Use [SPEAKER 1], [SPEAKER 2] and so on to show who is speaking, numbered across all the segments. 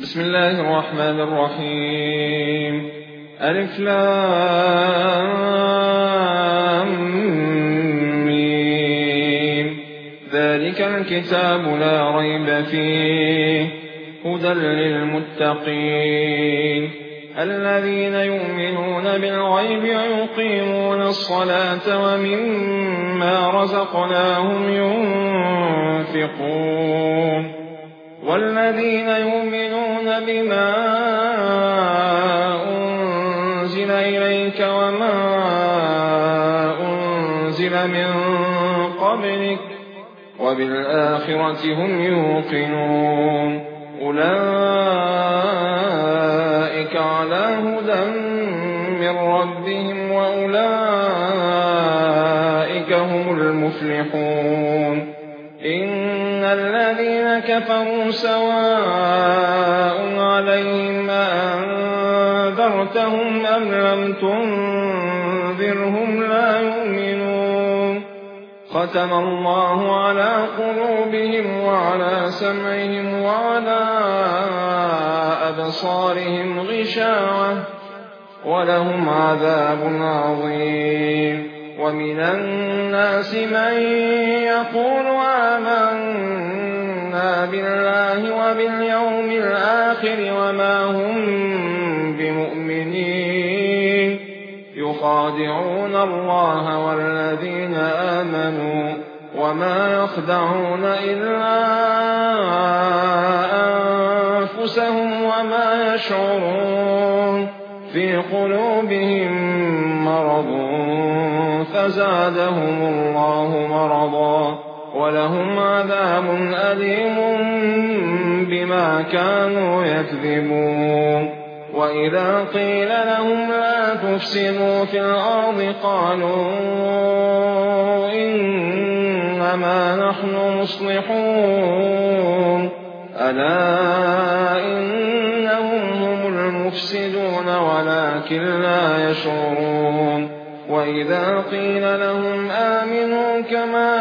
[SPEAKER 1] بسم الله الرحمن الرحيم. ألف لام ميم. ذلك الكتاب لا ريب فيه هدى للمتقين الذين يؤمنون بالغيب ويقيمون الصلاة ومما رزقناهم ينفقون والذين يؤمنون بما أنزل إليك وما أنزل من قبلك وبالآخرة هم يوقنون أولئك على هدى من ربهم وأولئك هم المفلحون. إن الذين كفروا سواء عليهم أنذرتهم أم لم تنذرهم لا يؤمنون. ختم الله على قلوبهم وعلى سمعهم وعلى أبصارهم غشاوة ولهم عذاب عظيم. ومن الناس من يقول آمنا بالله وباليوم الآخر وما هم بمؤمنين يخادعون الله والذين آمنوا وما يخدعون إلا أنفسهم وما يشعرون. في قلوبهم مرض فزادهم الله مرضا ولهم عذاب أليم بما كانوا يكذبون. وإذا قيل لهم لا تفسدوا في الأرض قالوا إنما نحن مصلحون ألا إنهم هم المفسدون ولكن لا يشعرون. وإذا قيل لهم آمنوا كما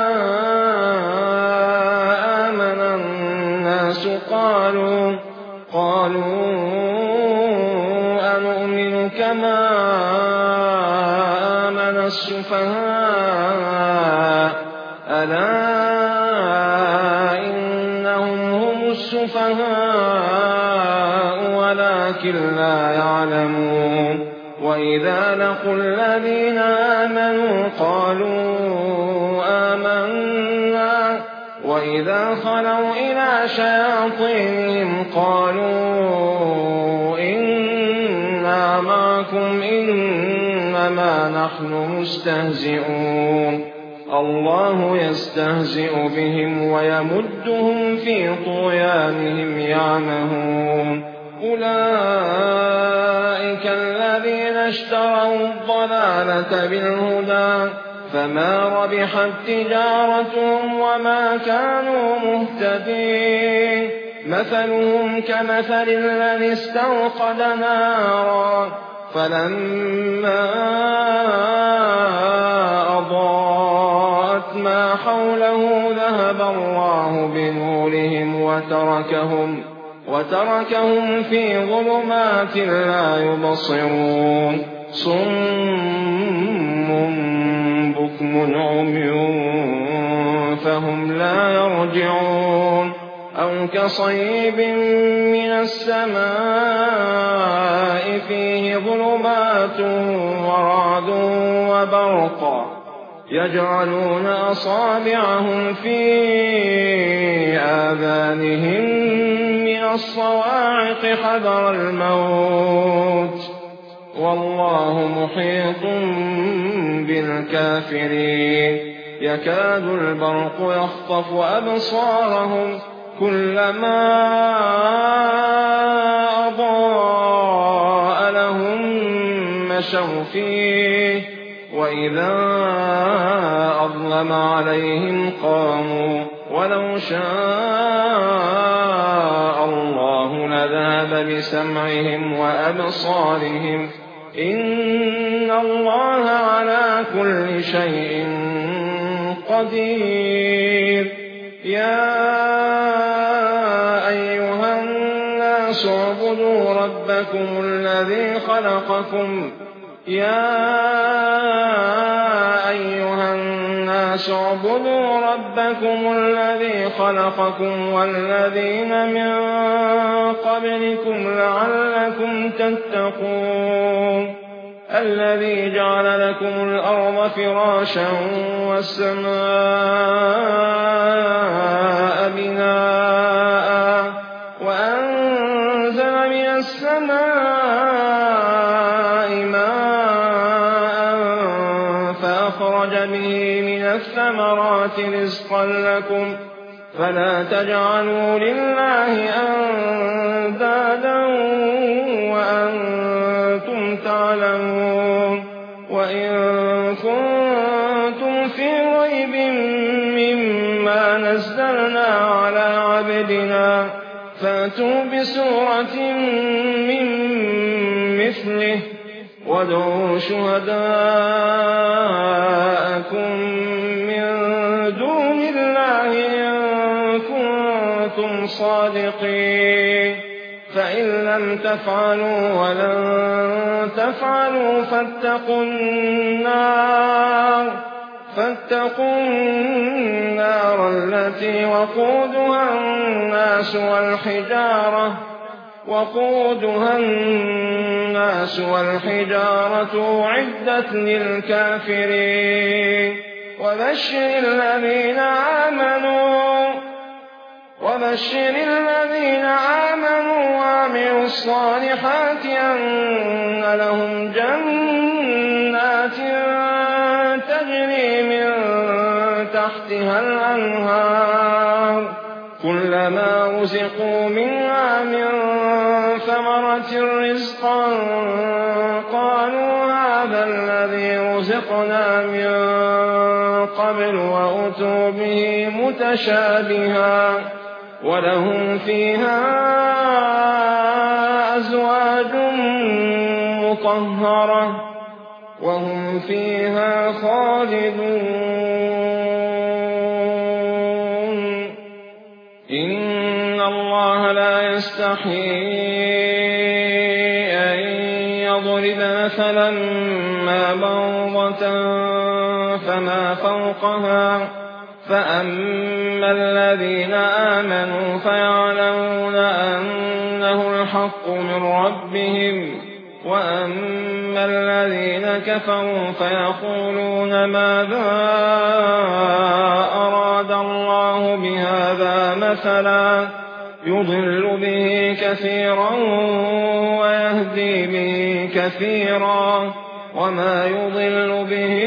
[SPEAKER 1] آمن الناس قالوا أنؤمن كما آمن السفهاء ألا إنهم هم السفهاء ولكن لا يعلمون. وإذا لقوا الذين آمنوا قالوا آمنا وإذا خلوا إلى شياطينهم قالوا إنا معكم إنما نحن مستهزئون. الله يستهزئ بهم ويمدهم في طغيانهم يعمهون. أولئك الذين اشتروا الضلالة بالهدى فما ربحت تجارتهم وما كانوا مهتدين. مثلهم كمثل الذي استوقد نارا فلما أضاءت ما حوله ذهب الله بنورهم وتركهم في ظلمات لا يبصرون. صم بكم عمي فهم لا يرجعون. أو كصيب من السماء فيه ظلمات ورعد وبرق يجعلون أصابعهم في آذانهم من الصواعق حذر الموت والله محيط بالكافرين. يكاد البرق يخطف أبصارهم كلما أضاء لهم مشوا فيه وإذا أظلم عليهم قاموا. ولو شاء الله لذهب بسمعهم وأبصارهم إن الله على كل شيء قدير. يا أيها الناس الناس اعبدوا ربكم الذي خلقكم والذين من قبلكم لعلكم تتقون الذي جعل لكم الأرض فراشا والسماء بناء وأنزل من السماء ماء فأخرج به من الثمرات رزقا لكم فلا تجعلوا لله أندادا وأنتم تعلمون وإن كنتم في ريب مما نزلنا على عبدنا فأتوا بسورة من مثله وادعوا شهداءكم من دون الله إن كنتم صادقين فإن لم تفعلوا ولن تفعلوا فاتقوا النار التي وقودها الناس والحجارة أعدت للكافرين وبشر الذين آمنوا وعملوا الصالحات أن لهم جنات تجري من تحتها الأنهار كلما رزقوا منها من ثمرة رزقا قالوا هذا الذي رزقنا من قبل وأتوا به متشابها ولهم فيها أزواج مطهرة وهم فيها خالدون إن الله لا يستحيي أن يضرب مثلا ما بعوضة فما فوقها فأما الذين آمنوا فيعلمون أنه الحق من ربهم وأما الذين كفروا فيقولون ماذا أراد الله بهذا مثلا يضل به كثيرا ويهدي به كثيرا وما يضل به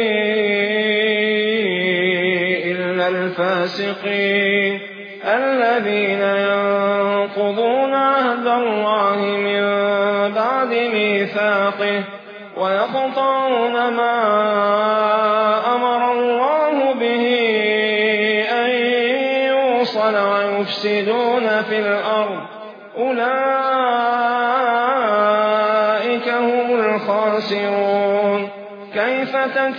[SPEAKER 1] إلا الفاسقين الذين ينقضون عهد الله من بعد ميثاقه ويقطعون ما أمر الله به أن يوصل ويفسدون في الأرض أولئك هم الخاسرون كيف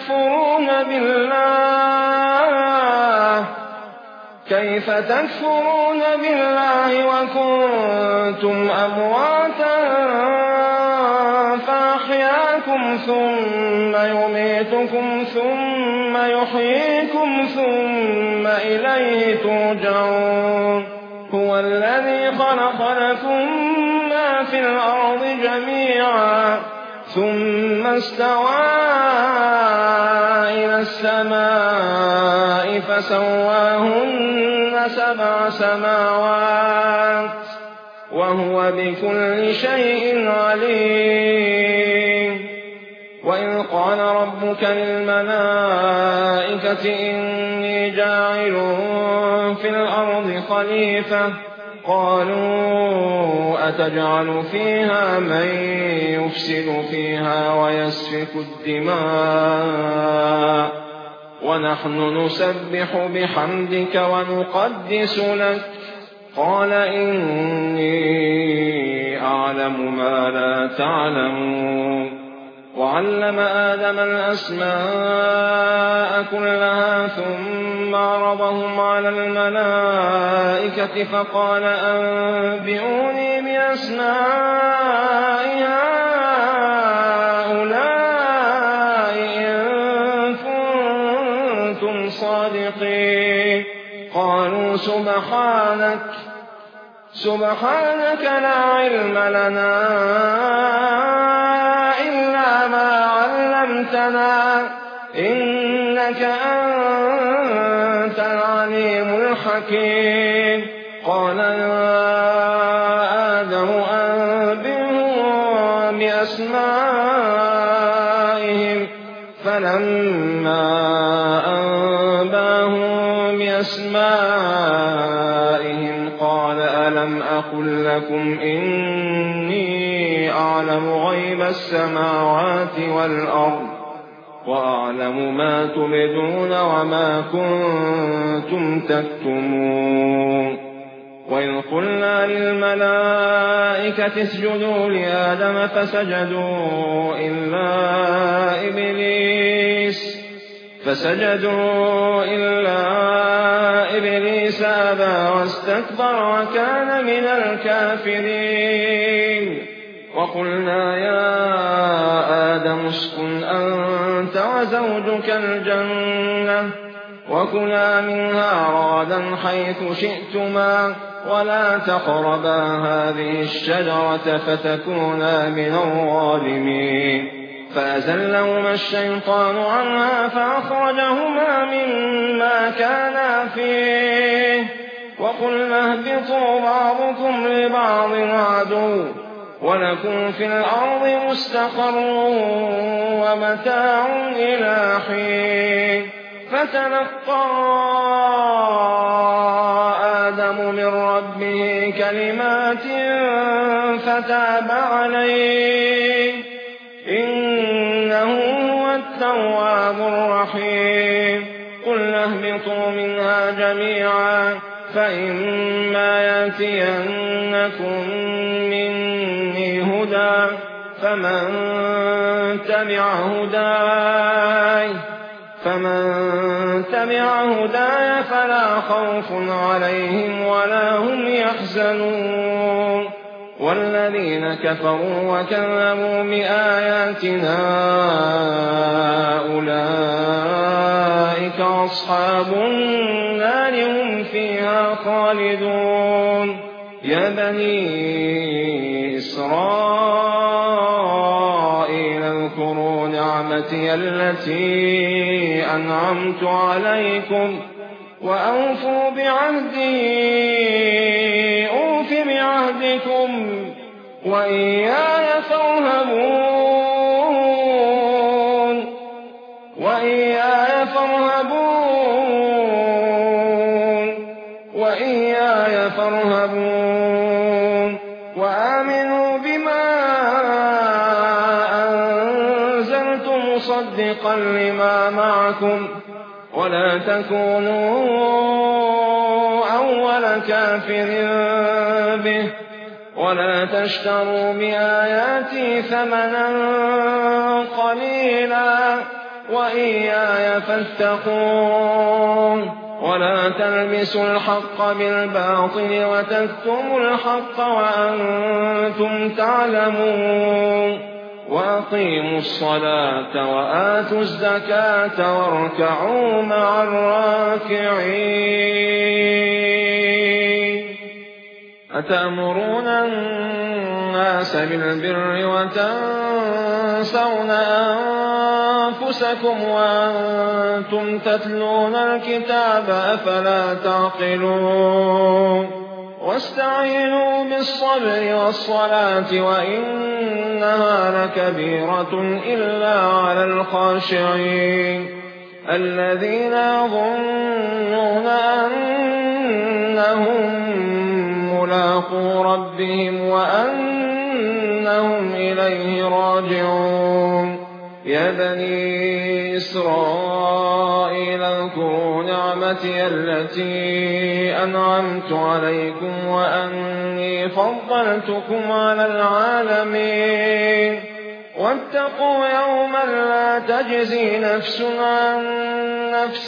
[SPEAKER 1] تكفرون بالله وكنتم أمواتا فأحياكم ثم يميتكم ثم يحييكم ثم إليه ترجعون هو الذي خلق لكم ما في الأرض جميعا ثم استوى إلى السماء فسواهن 7 سماوات وهو بكل شيء عليم وإذ قال ربك للملائكة إني جاعل في الأرض خليفة قالوا أتجعل فيها من يفسد فيها ويسفك الدماء ونحن نسبح بحمدك ونقدس لك قال إني أعلم ما لا تعلمون وعلم آدم الأسماء كلها ثم عرضهم على الملائكة فقال أنبئوني بأسماء هؤلاء إن كنتم صادقين. قالوا سبحانك لا علم لنا إلا ما علمتنا إنك أنت العليم الحكيم. قال يا آدم أنبئهم بأسمائهم. فلما أنباهم بأسمائهم قال ألم أقل لكم إني أعلم غيب السماوات والأرض وأعلم ما تبدون وما كنتم تكتمون. وإذ قلنا للملائكة اسجدوا لآدم فسجدوا إلا إبليس أبى واستكبر وكان من الكافرين. وقلنا يا آدم اسكن أنت وزوجك الجنة وكلا منها رغدا حيث شئتما ولا تقربا هذه الشجرة فتكونا من الظالمين. فأزلهما الشيطان عنها فأخرجهما مما كانا فيه وقلنا اهبطوا بعضكم لبعض عدو ولكم في الأرض مستقر ومتاع إلى حين. فتلقى آدم من ربه كلمات فتاب عليه إنه هو التواب الرحيم. قلنا اهبطوا منها جميعا فإما يأتينكم مني هدى فمن تبع هداي فلا خوف عليهم ولا هم يحزنون. والذين كفروا وكذبوا بآياتنا أولئك أصحاب النار هم فيها خالدون. يا بني إسرائيل اذكروا نعمتي التي أنعمت عليكم وأوفوا بعهدي أوف بعهدكم وإياي فارهبون. وآمنوا بما أنزلت مصدقا لما معكم ولا تكونوا أول كافر به ولا تشتروا بآياتي ثمنا قليلا وإياي فاتقون. ولا تلبسوا الحق بالباطل وتكتموا الحق وأنتم تعلمون. وأقيموا الصلاة وآتوا الزكاة واركعوا مع الراكعين. أتأمرون الناس بالبر وتنسون أنفسكم وأنتم تتلون الكتاب أفلا تعقلون. واستعينوا بالصبر والصلاة وإنها لكبيرة إلا على الخاشعين الذين يظنون أنهم ملاقو ربهم وأنهم إليه راجعون. يا بني إسرائيل اذكروا نعمتي التي أنعمت عليكم وأني فضلتكم على العالمين. واتقوا يوما لا تجزي نفس عن نفس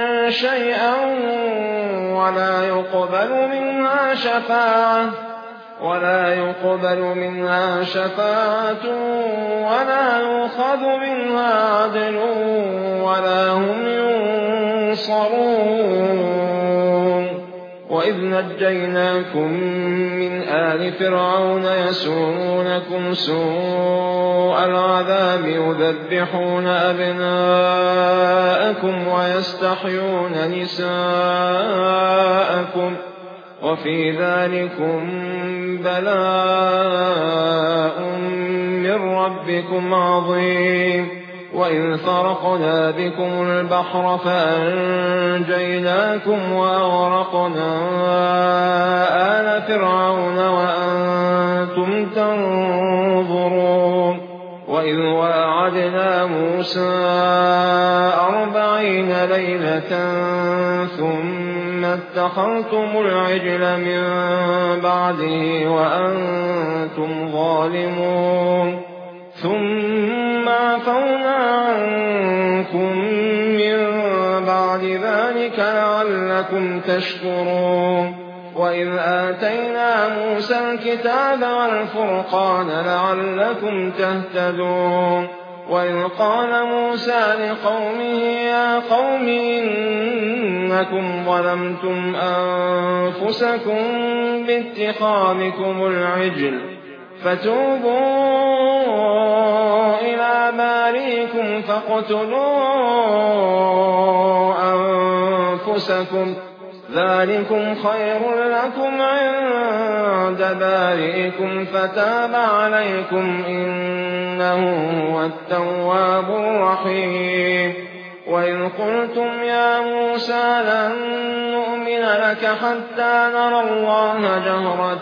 [SPEAKER 1] شيئا ولا يقبل منها شفاعة ولا يقبل منها شفاعة ولا يؤخذ منها عدل ولا هم ينصرون. وإذ نجيناكم من آل فرعون يسومونكم سوء العذاب يذبحون أبناءكم ويستحيون نساءكم وفي ذلكم بلاء من ربكم عظيم. وإذ فرقنا بكم البحر فأنجيناكم وأغرقنا آل فرعون وأنتم تنظرون. وإذ وعدنا موسى 40 ليلة ثم اتخذتم العجل من بعده وأنتم ظالمون. ثم عفونا عنكم من بعد ذلك لعلكم تشكرون. وإذ آتينا موسى الكتاب والفرقان لعلكم تهتدون. وإذ قال موسى لقومه يا قوم إنكم ظلمتم أنفسكم باتخاذكم العجل فتوبوا إلى بارئكم فاقتلوا أنفسكم ذلكم خير لكم عند بارئكم فتاب عليكم إنه هو التواب الرحيم. وإذ قلتم يا موسى لن نؤمن لك حتى نرى الله جهرة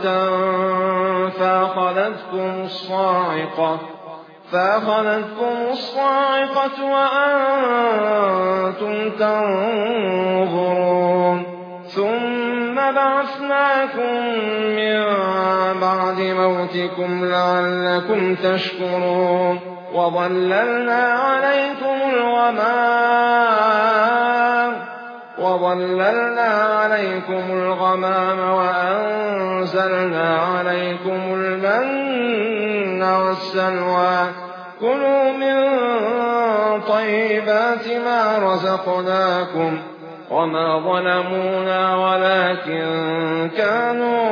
[SPEAKER 1] فأخذتكم الصاعقة وأنتم تنظرون. ثم بعثناكم من بعد موتكم لعلكم تشكرون. وظللنا عليكم الغمام وأنزلنا عليكم المن والسلوى كلوا من طيبات ما رزقناكم وما ظلمونا ولكن كانوا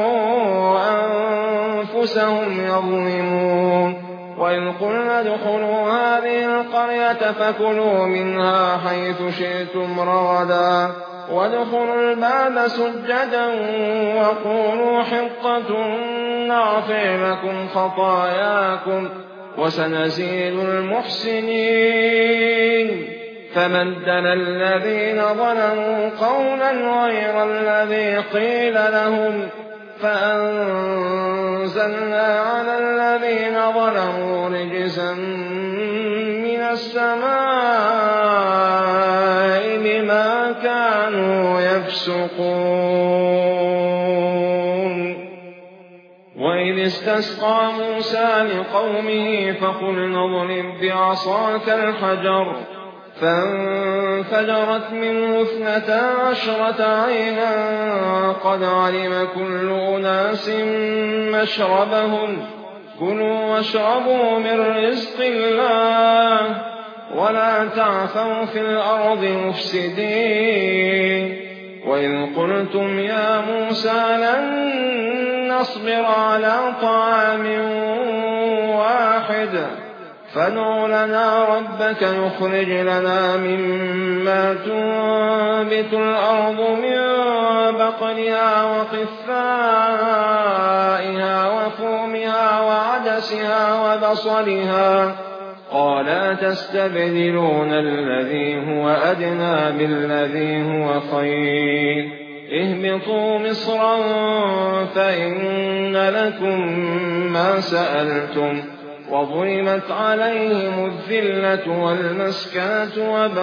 [SPEAKER 1] أنفسهم يظلمون. وإذ قلنا ادخلوا هذه القرية فكلوا منها حيث شئتم رغدا وادخلوا الباب سجدا وقولوا حطة نغفر لكم خطاياكم وسنزيد المحسنين. فبدل الذين ظلموا قولا غير الذي قيل لهم فأنزلنا على الذين ظلموا رجزا من السماء بما كانوا يفسقون. وإذ استسقى موسى لقومه فقلنا اضرب بعصاك الحجر فانفجرت منه 12 عينا قد علم كل أناس مشربهم كلوا واشربوا من رزق الله ولا تعثوا في الأرض مفسدين. وإذ قلتم يا موسى لن نصبر على طعام واحد فادع لنا ربك يخرج لنا مما تنبت الأرض من بقلها وقثائها وفومها وعدسها وبصلها قال أتستبدلون الذي هو أدنى بالذي هو خير اهبطوا مصرا فإن لكم ما سألتم وضربت عليهم الذلة والمسكنة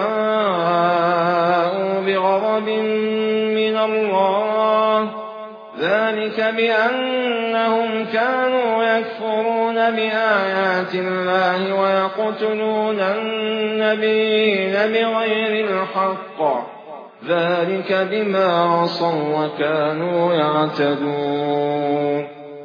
[SPEAKER 1] وباءوا بغضب من الله ذلك بأنهم كانوا يكفرون بآيات الله ويقتلون النبيين بغير الحق ذلك بما عصوا وكانوا يعتدون.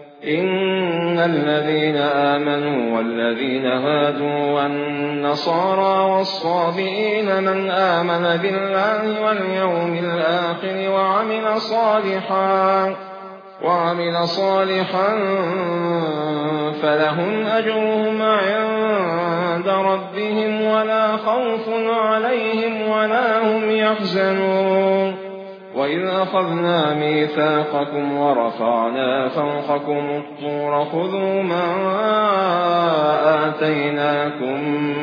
[SPEAKER 1] الذين آمنوا والذين هادوا والنصارى والصابئين من آمن بالله واليوم الآخر وعمل صالحا فلهم أجرهم عند ربهم ولا خوف عليهم ولا هم يحزنون. وإذ أخذنا ميثاقكم ورفعنا فوقكم الطور خذوا ما آتيناكم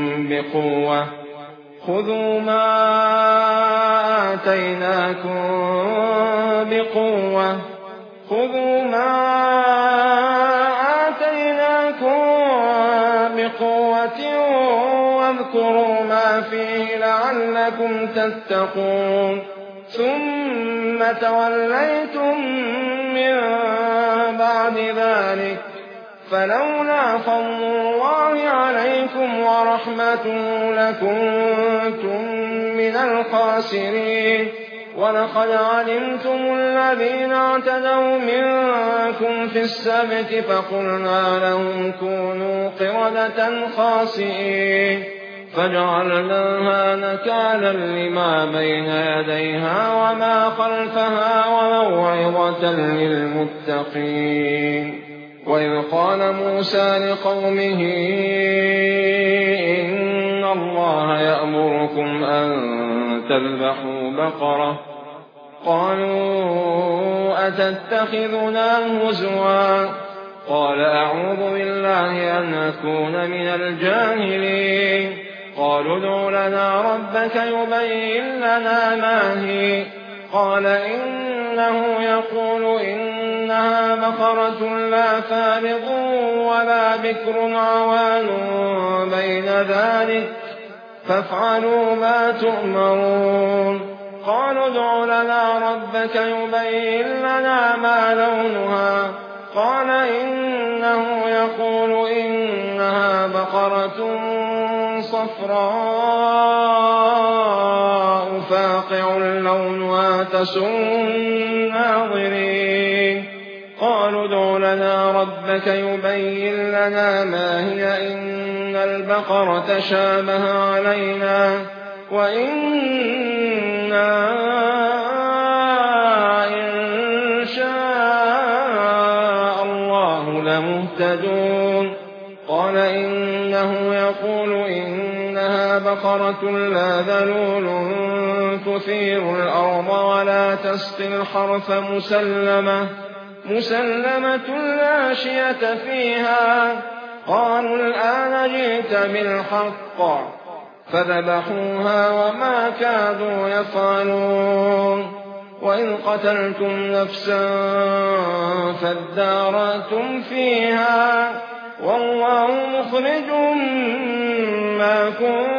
[SPEAKER 1] بقوة واذكروا ما فيه لعلكم تتقون. ثم توليتم من بعد ذلك فلولا فضل الله عليكم ورحمته لكنتم من الخاسرين. ولقد علمتم الذين اعتدوا منكم في السبت فقلنا لهم كونوا قردة خاسئين فجعلناها نكالا لما بين يديها وما خلفها وموعظة للمتقين. وإذ قال موسى لقومه إن الله يأمركم أن تذبحوا بقرة قالوا أتتخذنا هزوا قال أعوذ بالله أن أكون من الجاهلين. قالوا ادع لنا ربك يبين لنا ما هي قال إنه يقول إنها بقرة لا فارض ولا بكر عوان بين ذلك فافعلوا ما تؤمرون. قالوا ادع لنا ربك يبين لنا ما لونها قال إنه يقول إنها بقرة صفراء فاقع لونها تسر الناظرين. قالوا ادع لنا ربك يبين لنا ما هي إن البقرة شابه علينا وإنا إن شاء الله لمهتدون. قال إنه يقول إنها بقرة لا ذلول تثير الأرض ولا تسقي الحرث مسلمة لا شية فيها. قالوا الآن جئت بالحق فذبحوها وما كادوا يفعلون. وإذ قتلتم نفسا فادارأتم فيها والله مخرج ما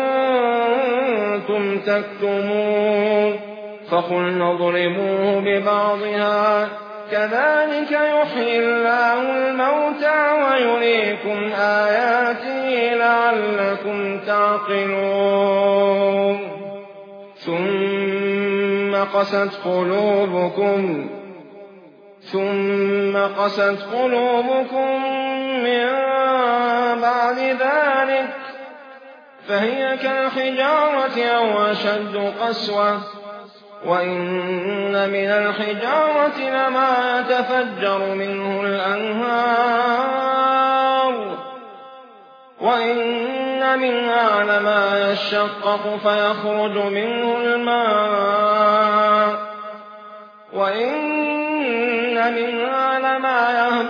[SPEAKER 1] كنتم تكتمون. فقلنا اضربوه ببعضها كذلك يحيي الله الموتى ويريكم آياته لعلكم تعقلون. ثم قست قلوبكم من بعد ذلك فهي كالحجارة أو أشد قسوة وإن من الحجارة لما يتفجر منه الأنهار وإن منها لما يشقق فيخرج منه الماء وإن منها لما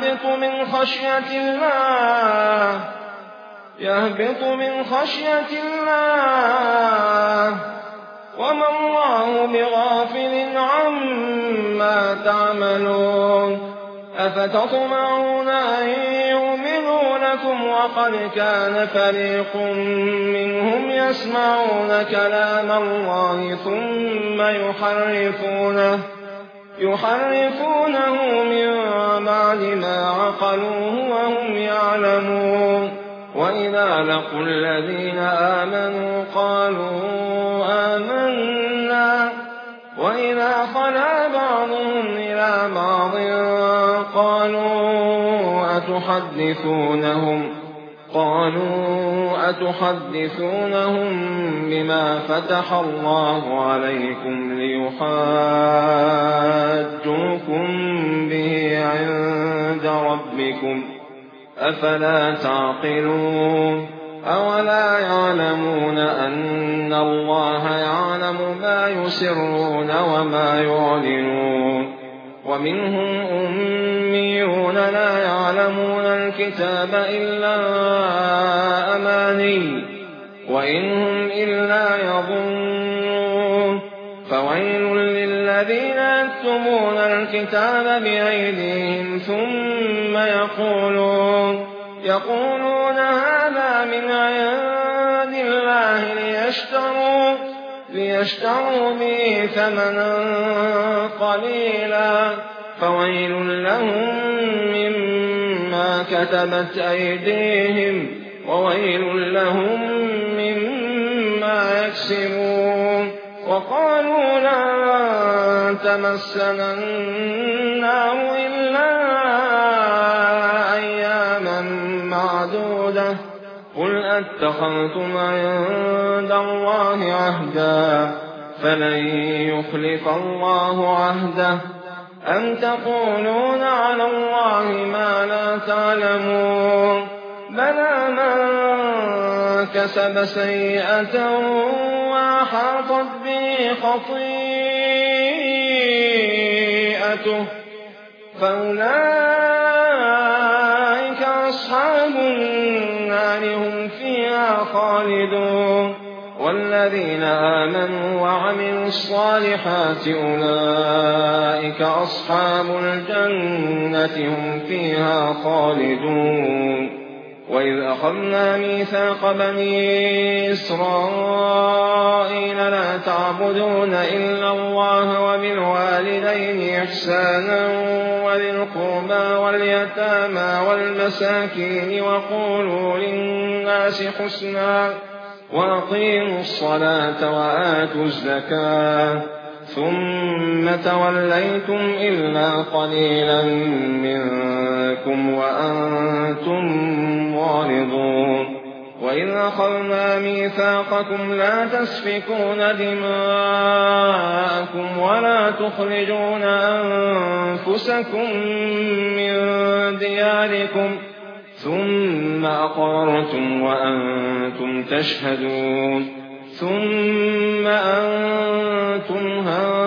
[SPEAKER 1] يهبط من خشية الله وما الله بغافل عما تعملون. أفتطمعون أن يؤمنوا لكم وقد كان فريق منهم يسمعون كلام الله ثم يحرفونه من بعد ما عقلوه وهم يعلمون. وإذا لقوا الذين آمنوا قالوا آمنا وإذا خلا بعضهم إلى بعض قالوا قالوا أتحدثونهم بما فتح الله عليكم ليحاجوكم به عند ربكم أفلا تعقلون أولا يعلمون أن الله يعلم ما يسرون وما يعلنون ومنهم أميون لا يعلمون الكتاب إلا أماني وإن هم إلا يظنون فويل للذين يكتبون الكتاب بأيديهم ثم يقولون هذا من عند الله ليشتروا به ثمنا قليلا فويل لهم مما كتبت أيديهم وويل لهم مما يكسبون وقالوا لن تمسنا النار إلا أياما معدودة قل أتخذتم عند الله عهدا فلن يخلف الله عهده أم تقولون على الله ما لا تعلمون بلى من كسب سيئة وأحاطت به خطيئته فأولئك أصحاب النار هم فيها خالدون والذين آمنوا وعملوا الصالحات أولئك أصحاب الجنة هم فيها خالدون وإذ أخذنا ميثاق بني إسرائيل لا تعبدون إلا الله وبالوالدين إحسانا وذي القربى واليتامى والمساكين وقولوا للناس حسنا وأقيموا الصلاة وآتوا الزكاة ثم توليتم إلا قليلا منكم وأنتم معرضون وإذ أخذنا ميثاقكم لا تسفكون دماءكم ولا تخرجون أنفسكم من دياركم ثم أقررتم وأنتم تشهدون ثم أنتم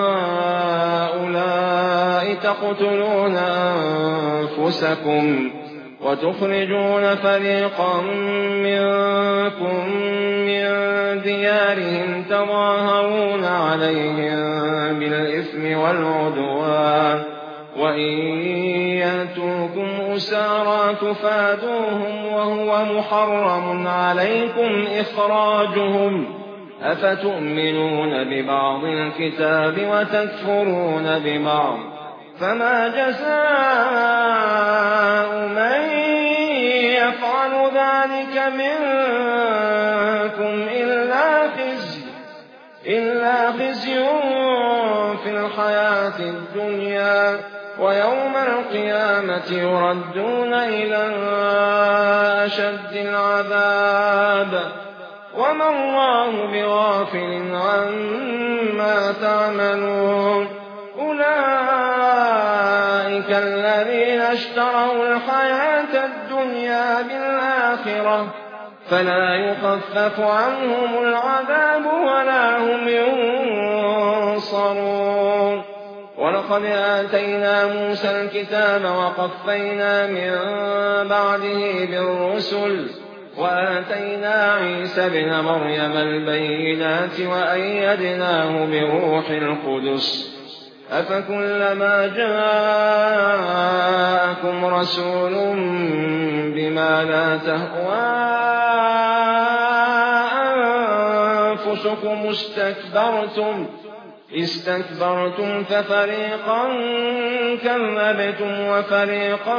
[SPEAKER 1] هؤلاء تقتلون أنفسكم وتخرجون فريقا منكم من ديارهم تظاهرون عليهم بالإثم والعدوان وإن يأتوكم أسارى تفادوهم وهو محرم عليكم إخراجهم أفتؤمنون ببعض الكتاب وتكفرون ببعض فما جزاء من يفعل ذلك منكم إلا خزي في الحياة الدنيا ويوم القيامة يردون إلى أشد العذاب وما الله بغافل عما تعملون أولئك الذين اشتروا الحياة الدنيا بالآخرة فلا يخفف عنهم العذاب ولا هم ينصرون ولقد آتينا موسى الكتاب وقفينا من بعده بالرسل وآتينا عيسى ابن مريم البينات وأيدناه بروح القدس أفكلما جاءكم رسول بما لا تهوى أنفسكم استكبرتم ففريقا كذبتم وفريقا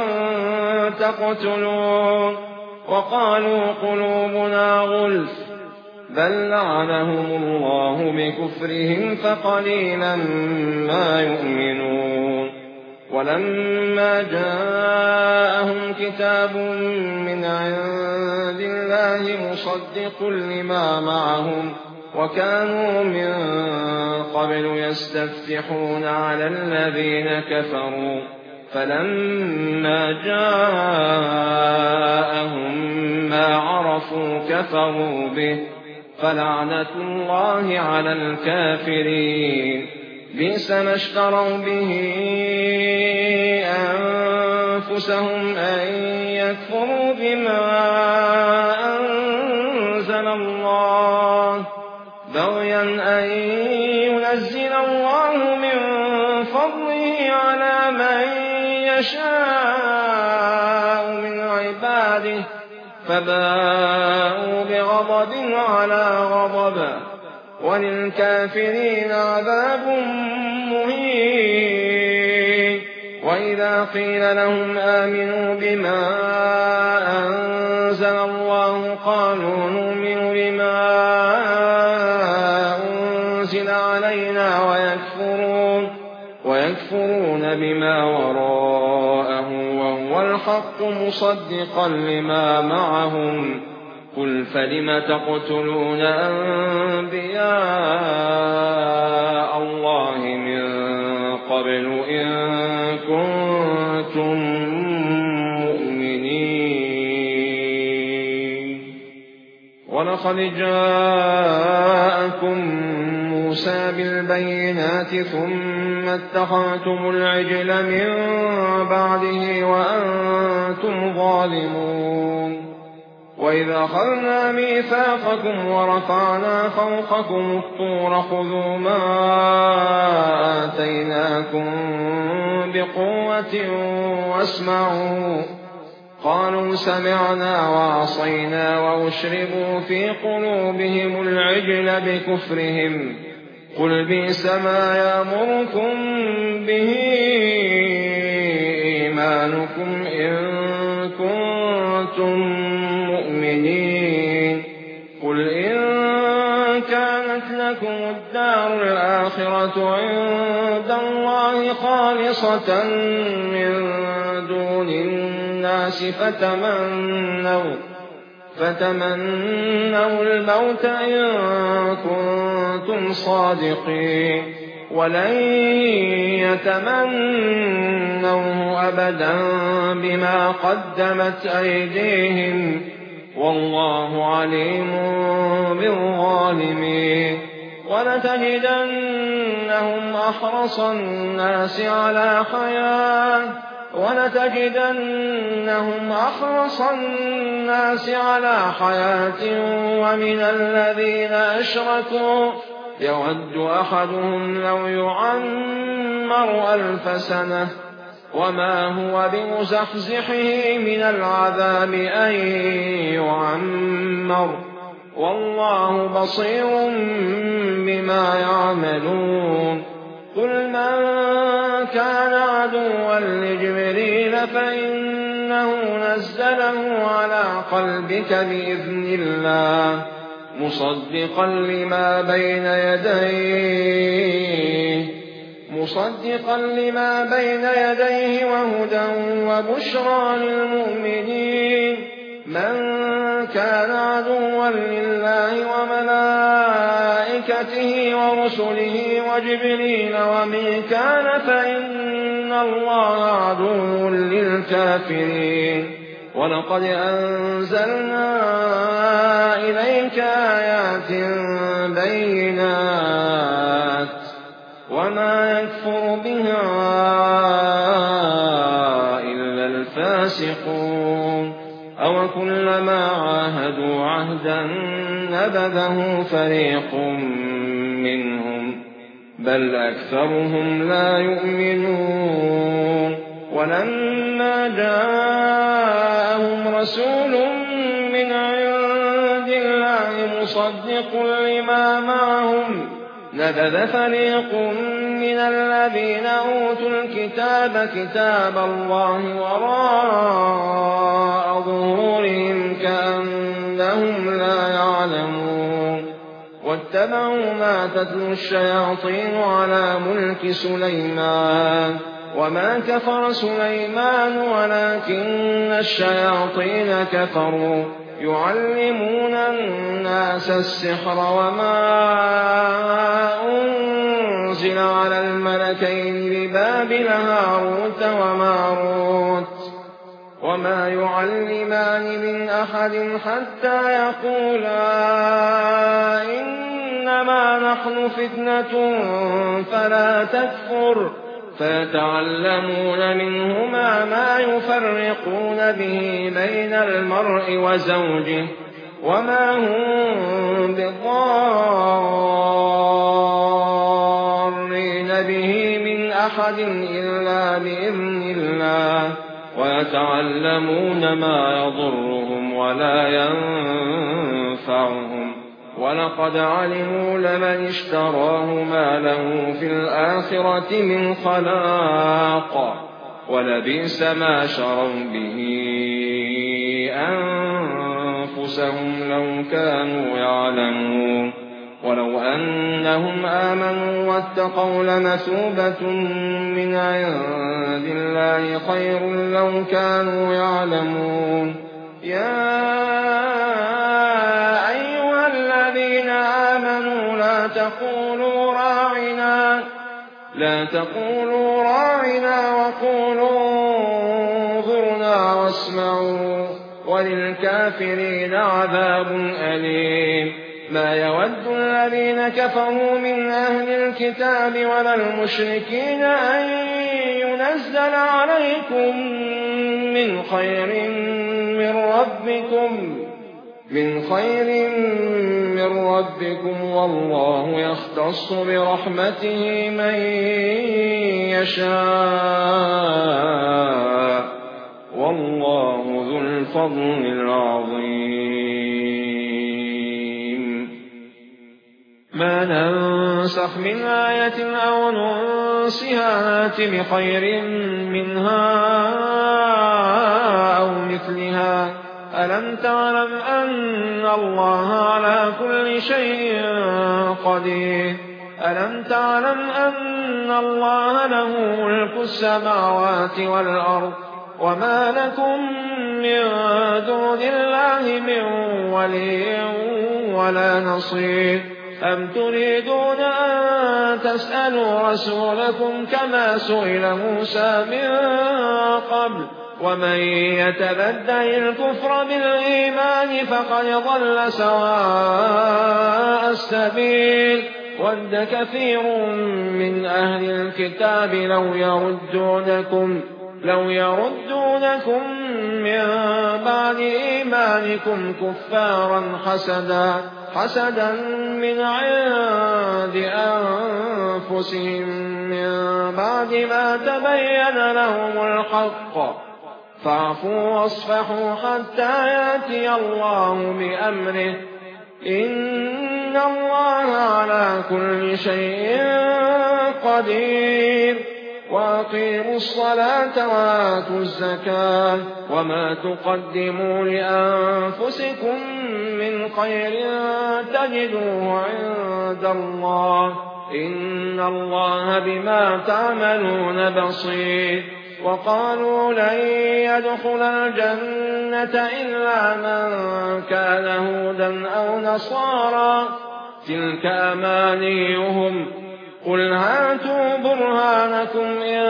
[SPEAKER 1] تقتلون وقالوا قلوبنا غلف بل لعنهم الله بكفرهم فقليلا ما يؤمنون ولما جاءهم كتاب من عند الله مصدق لما معهم وكانوا من قبل يستفتحون على الذين كفروا فلما جاءهم ما عرفوا كفروا به فلعنة الله على الكافرين. بئس ما اشتروا به أنفسهم أن يكفروا بما أنزل الله بغيا أن ينزل الله من فضله على من يشاء من عباده فباءوا بغضب على غضب وللكافرين عذاب مهين. وإذا قيل لهم آمنوا بما أنزل الله قالوا نؤمن بما أنزل علينا ويكفرون بما وراءه وهو الحق مصدقا لما معهم. قل فلم تقتلون أنبياء الله من قبل إن كنتم مؤمنين. ولقد جاءكم موسى بالبينات ثم اتخذتم العجل من بعده وأنتم ظالمون. وإذا أخذنا ميثاقكم ورفعنا فوقكم الطور خذوا ما آتيناكم بقوة واسمعوا قالوا سمعنا وعصينا وأشربوا في قلوبهم العجل بكفرهم قل بئس ما يأمركم به إيمانكم إن كنتم مؤمنين. قل إن كانت لكم الدار الآخرة عند الله خالصة من دون الناس فتمنوا الموت إن كنتم صادقين ولن يتمنوه أبدا بما قدمت أيديهم والله عليم بالظالمين. ولتجدنهم أحرص الناس على حياة ومن الذين أشركوا يود أحدهم لو يعمر 1000 سنة وما هو بمزحزحه من العذاب أن يعمر والله بصير بما يعملون. قل من كان عدوا لجبريل فإنه نزله على قلبك بإذن الله مصدقا لما بين يديه وهدى وبشرى للمؤمنين. من كان عدوا لله وملائكته ورسله وجبريل وميكال فإن الله عدو للكافرين. ولقد أنزلنا إليك آيات بينات وما يكفر بها إلا الفاسقون. أو كلما عاهدوا عهدا نبذه فريق منهم بل أكثرهم لا يؤمنون. ولما جاءهم رسول من عند الله مصدق لما معهم نبذ فريق من الذين أوتوا الكتاب كتاب الله وراء ظهورهم كأنهم لا يعلمون. واتبعوا ما تتلو الشياطين على ملك سليمان وما كفر سليمان ولكن الشياطين كفروا يعلمون الناس السحر وما أنزل على الملكين ببابل هاروت وماروت وما يعلمان من أحد حتى يقولا إنما نحن فتنة فلا تكفر فيتعلمون منهما ما يفرقون به بين المرء وزوجه وما هم بضارين به من أحد إلا بإذن الله ويتعلمون ما يضرهم ولا ينفعهم ولقد علموا لمن اشتراه ما له في الآخرة من خلاق ولبئس ما شروا به أنفسهم لو كانوا يعلمون ولو أنهم آمنوا واتقوا لمثوبة من عند الله خير لو كانوا يعلمون يا أيها الذين آمنوا لا تقولوا راعنا وقولوا انظرنا واسمعوا وللكافرين عذاب أليم ما يود الذين كفروا من أهل الكتاب ولا المشركين أن ينزل عليكم من خير من ربكم والله يختص برحمته من يشاء والله ذو الفضل العظيم ما ننسخ من آية أو ننسها نأت بخير منها أو مثلها ألم تعلم أن الله على كل شيء قدير ألم تعلم أن الله له ملك السماوات والأرض وما لكم من دون الله من ولي ولا نصير أم تريدون أن تسألوا رسولكم كما سئل موسى من قبل ومن يتبدل الكفر بالإيمان فقد ضل سواء السبيل ود كثير من أهل الكتاب لو يردونكم من بعد إيمانكم كفارا حسدا من عند أنفسهم من بعد ما تبين لهم الحق فاعفوا واصفحوا حتى يأتي الله بأمره إن الله على كل شيء قدير وأقيموا الصلاة وآتوا الزكاة وما تقدموا لأنفسكم من خير تجدوه عند الله إن الله بما تعملون بصير وقالوا لن يدخل الجنة إلا من كان هودا أو نصارى تلك أمانيهم قل هاتوا برهانكم إن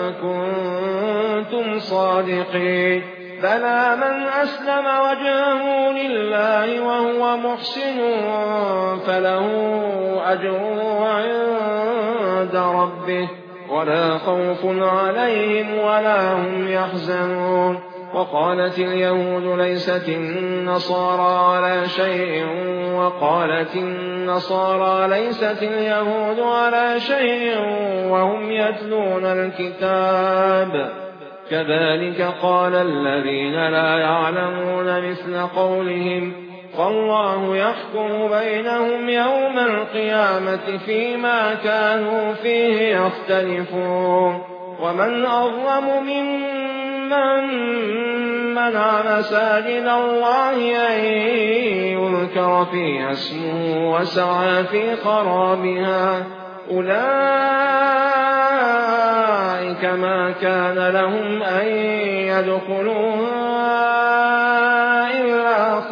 [SPEAKER 1] كنتم صادقين بلى من أسلم وجهه لله وهو محسن فله أجره عند ربه ولا خوف عليهم ولا هم يحزنون وقالت اليهود ليست النصارى على شيء وقالت النصارى ليست اليهود على شيء وهم يتلون الكتاب كذلك قال الذين لا يعلمون مثل قولهم فالله يحكم بينهم يوم القيامة فيما كانوا فيه يختلفون ومن أظلم ممن منع مساجد الله أن يذكر فيها اسمه وسعى في خرابها أولئك أولئك ما كان لهم أن يدخلوها إلا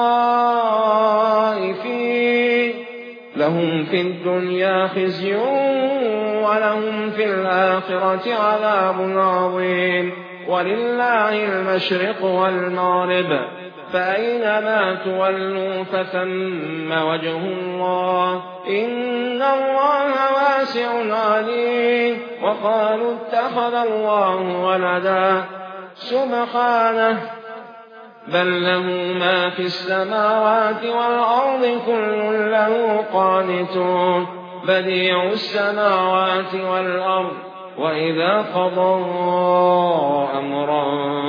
[SPEAKER 1] خائفين لهم في الدنيا خزي ولهم في الآخرة عذاب عظيم ولله المشرق والمغرب فأينما تولوا فثم وجه الله إن الله واسع عليم وقالوا اتخذ الله ولدا سبحانه بل له ما في السماوات والأرض كل له قانتون بديع السماوات والأرض وإذا قضى أمرا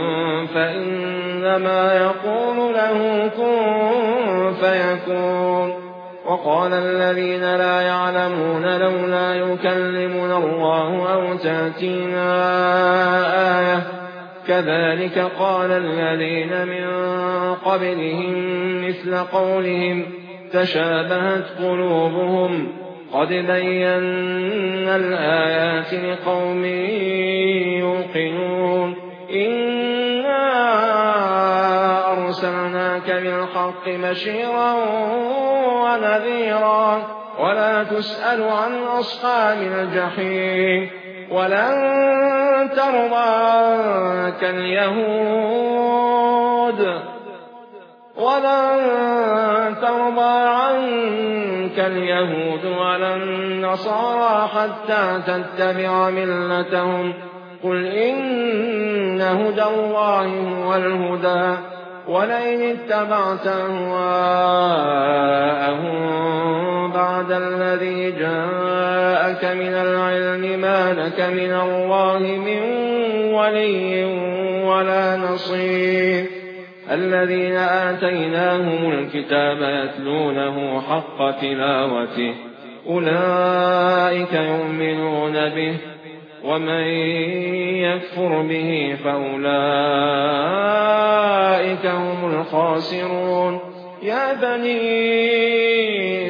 [SPEAKER 1] فإنما يقول له كن فيكون وقال الذين لا يعلمون لولا يكلمنا الله أو تأتينا آية كذلك قال الذين من قبلهم مثل قولهم تشابهت قلوبهم قد بينا الآيات لقوم يوقنون إنا أرسلناك بالحق بشيرا ونذيرا ولا تسأل عن أصحاب الجحيم ولن ترضى عنك اليهود ولا النصارى حتى تتبع ملتهم قل إن هدى الله هو الهدى ولئن اتبعت أهواءهم بعد الذي جاءك من العلم ما لك من الله من ولي ولا نصير الذين آتيناهم الكتاب يتلونه حق تلاوته أولئك يؤمنون به ومن يكفر به فأولئك هم الخاسرون يا بني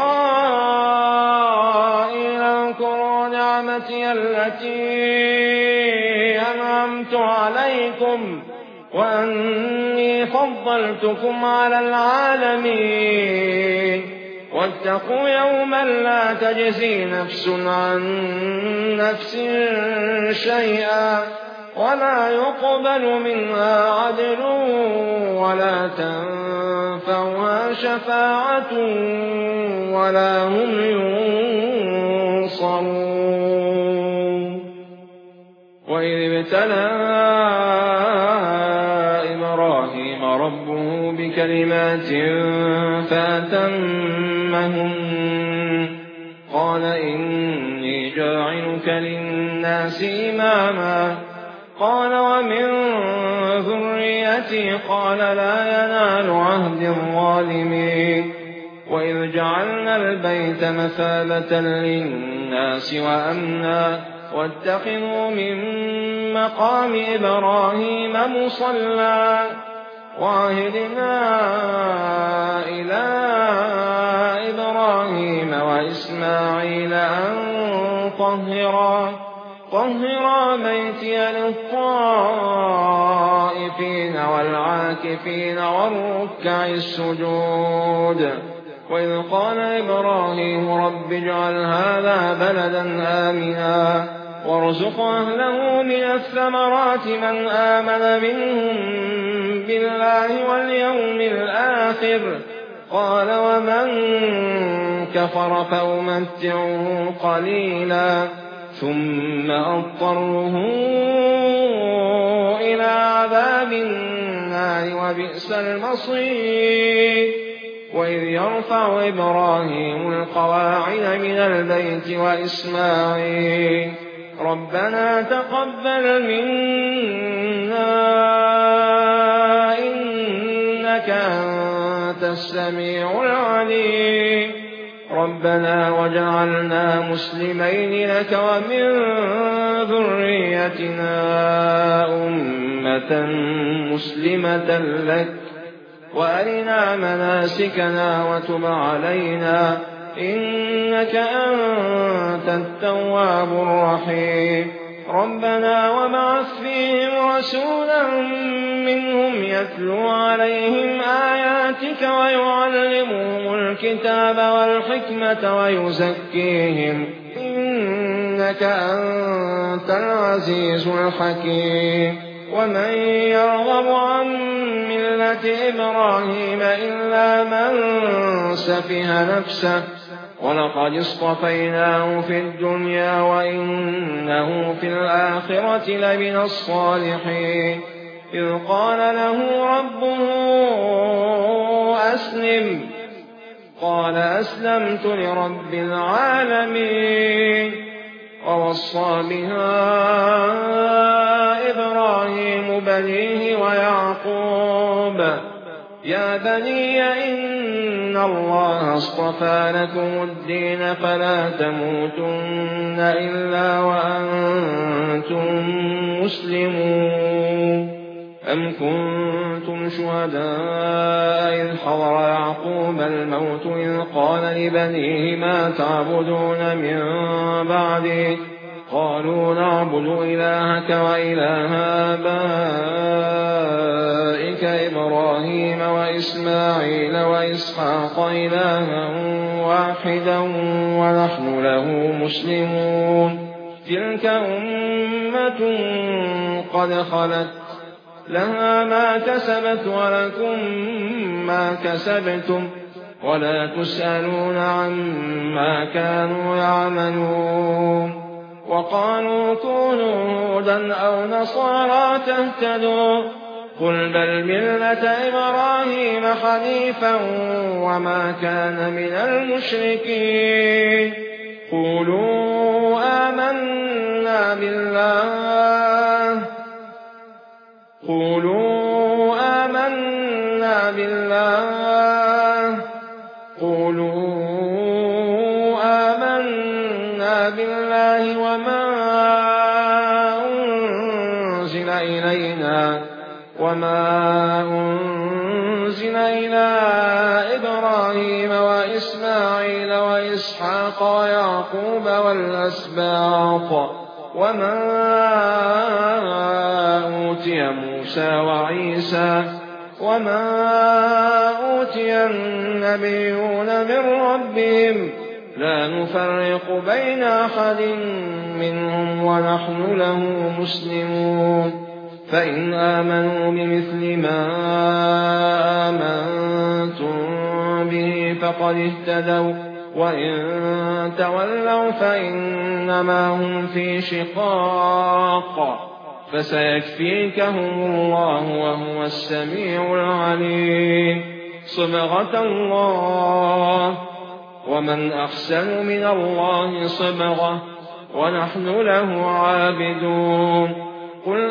[SPEAKER 1] إسرائيل اذكروا نعمتي التي أنعمت عليكم وأني فضلتكم على العالمين واتقوا يوما لا تجزي نفس عن نفس شيئا ولا يقبل منها عدل ولا تنفعها شفاعة ولا هم ينصرون وإذ ابتلى إبراهيم ربه بكلمات فأتمهن قال إني جاعلك للناس إماما قال ومن ذريتي قال لا ينال عهد الظالمين وإذ جعلنا البيت مثابة للناس وأمنا واتخذوا من مقام إبراهيم مصلى وعهدنا إلى إبراهيم وإسماعيل أن طهرا بيتي للطائفين والعاكفين والركع السجود وإذ قال إبراهيم رب اجعل هذا بلدا آمنا وارزق أهله من الثمرات من آمن منهم بالله واليوم الآخر قال ومن كفر فأمتعه قليلا ثم أضطره إلى عذاب النار وبئس المصير وإذ يرفع إبراهيم القواعد من البيت وإسماعيل ربنا تقبل منا إنك أنت السميع العليم ربنا وجعلنا مسلمين لك ومن ذريتنا أمة مسلمة لك وأرنا مناسكنا وتب علينا إنك أنت التواب الرحيم ربنا وابعث فيهم رسولا منهم يتلو عليهم آياتك ويعلمهم الكتاب والحكمة ويزكيهم إنك أنت العزيز الحكيم. ومن يرغب عن ملة إبراهيم إلا من سفه نفسه ولقد اصطفيناه في الدنيا وإنه في الآخرة لمن الصالحين. إذ قال له ربه أسلم قال أسلمت لرب العالمين. ووصى بها إبراهيم بنيه ويعقوب يا بني إن الله اصطفى لكم الدين فلا تموتن إلا وأنتم مسلمون. أم كنتم شهداء إذ حضر يعقوب الموت إذ قال لبنيه ما تعبدون من بعدي قالوا نعبد إلهك وإله آبائك إبراهيم وإسماعيل وإسحاق إلها واحدا ونحن له مسلمون. تلك أمة قد خلت لها ما كسبت ولكم ما كسبتم ولا تسألون عما كانوا يعملون. وقالوا كونوا هودا أو نصارى تهتدوا قل بل ملة إبراهيم حنيفا وما كان من المشركين. قولوا آمنا بالله وما أنزل إلى إبراهيم وإسماعيل وإسحاق ويعقوب والأسباط وما أوتي موسى وعيسى وما أوتي النبيون من ربهم لا نفرق بين أحد منهم ونحن له مسلمون. فإن آمنوا بمثل ما آمنتم به فقد اهتدوا وإن تولوا فإنما هم في شقاق فسيكفيكهم الله وهو السميع العليم. صبغة الله ومن أحسن من الله صبغة ونحن له عابدون. قل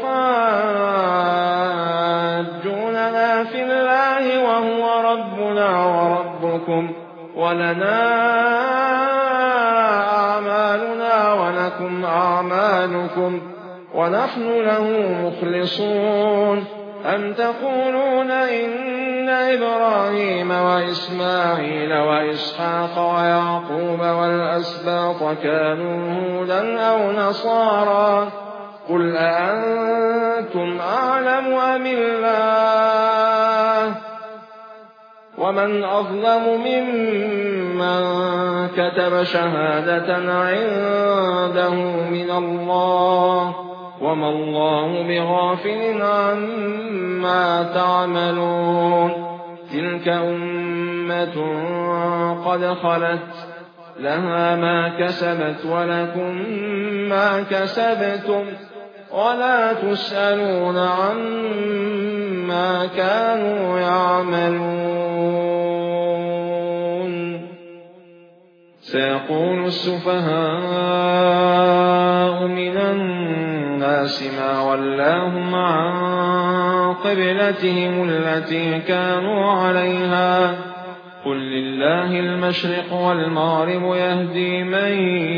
[SPEAKER 1] أتحاجوننا في الله وهو ربنا وربكم ولنا أعمالنا ولكم أعمالكم ونحن له مخلصون. أم تقولون إن إبراهيم وإسماعيل وإسحاق ويعقوب والأسباط كانوا هودا أو نصارى قل أأنتم أعلم أم الله ومن أظلم ممن كتب شهادة عنده من الله وما الله بغافل عما تعملون. تلك أمة قد خلت لها ما كسبت ولكم ما كسبتم ولا تسألون عما كانوا يعملون. سيقول السفهاء من الناس ما ولاهم عن قبلتهم التي كانوا عليها قل لله المشرق والمغرب يهدي من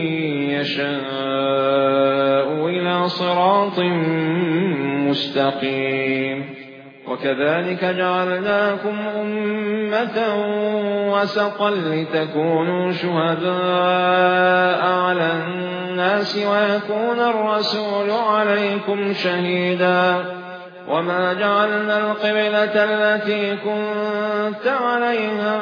[SPEAKER 1] يشاء إلى صراط مستقيم. وكذلك جعلناكم أمة وسطا لتكونوا شهداء على الناس ويكون الرسول عليكم شهيدا وما جعلنا القبلة التي كنت عليها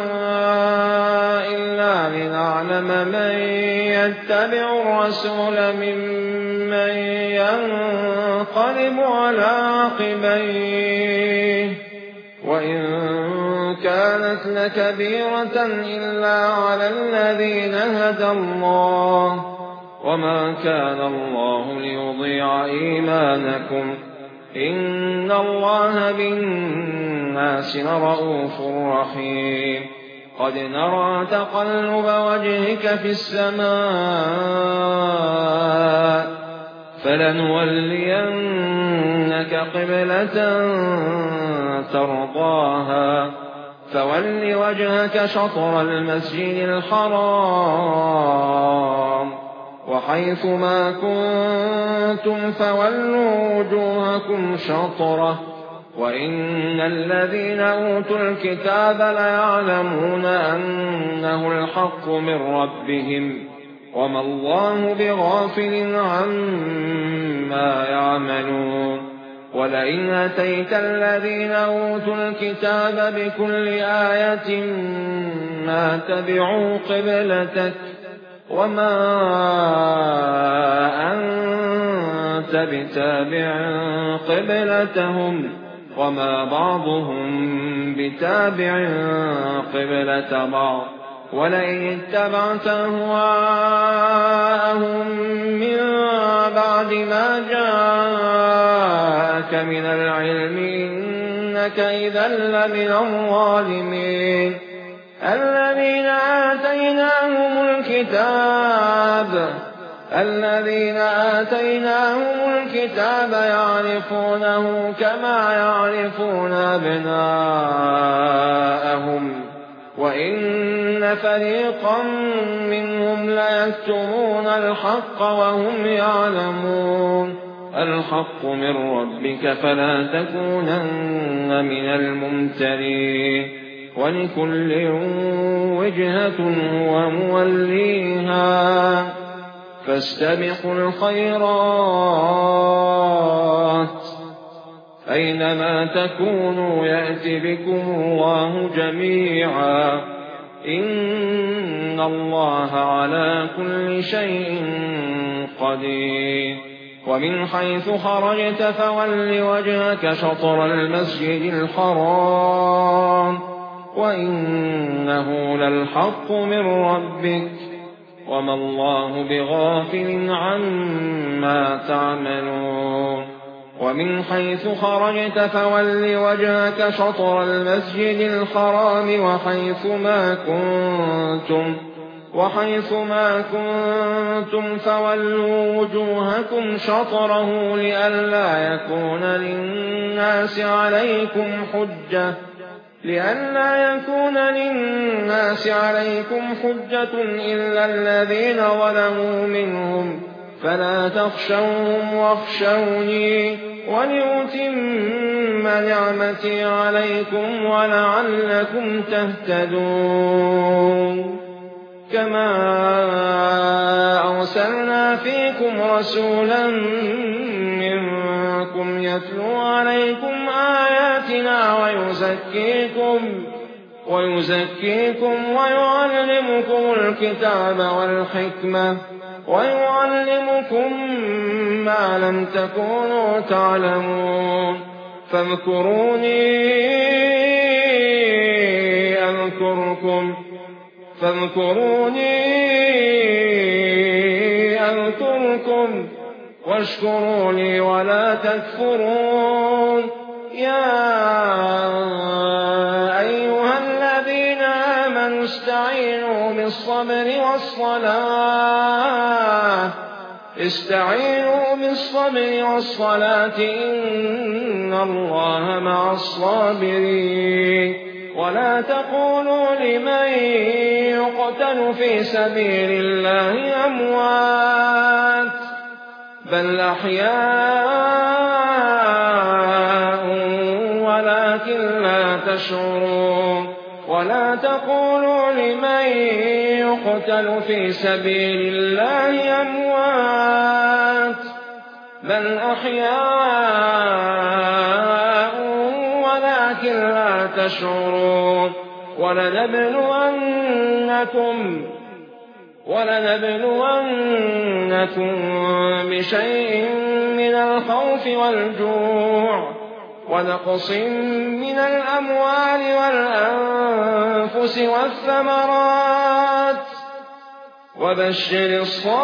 [SPEAKER 1] إلا لنعلم من يتبع الرسول ممن ينقلب على عقبيه وإن كانت لكبيرة إلا على الذين هدى الله وما كان الله ليضيع إيمانكم إن الله بالناس لرءوف رحيم قد نرى تقلب وجهك في السماء فلنولينك قبلة ترضاها فول وجهك شطر المسجد الحرام وحيث ما كنتم فولوا وجوهكم شطره وإن الذين أوتوا الكتاب ليعلمون أنه الحق من ربهم وما الله بغافل عما يعملون ولئن أتيت الذين أوتوا الكتاب بكل آية ما تبعوا قبلتك وما أنت بتابع قبلتهم وما بعضهم بتابع قبلة بعض ولئن اتبعت أهواءهم من بعد ما جاءك من العلم إنك إذا لمن الظالمين الذين آتيناهم الكتاب يعرفونه كما يعرفون أبناءهم وإن فريقا منهم ليكتمون الحق وهم يعلمون الحق من ربك فلا تكونن من الممترين ولكل وجهة هو موليها فاستبقوا الخيرات أينما تكونوا يأت بكم الله جميعا إن الله على كل شيء قدير ومن حيث خرجت فول وجهك شطر المسجد الحرام وإنه للحق من ربك وما الله بغافل عما تعملون ومن حيث خرجت فول وجهك شطر المسجد الحرام وحيث ما كنتم فولوا وجوهكم شطره لئلا يكون للناس عليكم حجة إلا الذين ظلموا منهم فلا تخشوهم واخشوني ولأتم نعمتي عليكم ولعلكم تهتدون كما أرسلنا فيكم رسولا منكم يتلو عليكم آياتنا ويزكيكم ويعلمكم الكتاب والحكمة ويعلمكم ما لم تكونوا تعلمون فاذكروني أذكركم واشكروا لي ولا تكفرون يا أيها الذين آمنوا استعينوا بالصبر والصلاة إن الله مع الصابرين ولا تقولوا لمن يقتل في سبيل الله أموات بل أحياء ولكن لا تشعرون ولا تقولوا لمن يقتل في سبيل الله أموات بل أحياء ولكن لا تشعرون ولنبلونكم بشيء من الخوف والجوع ونقص من الأموال والأنفس والثمرات وبشر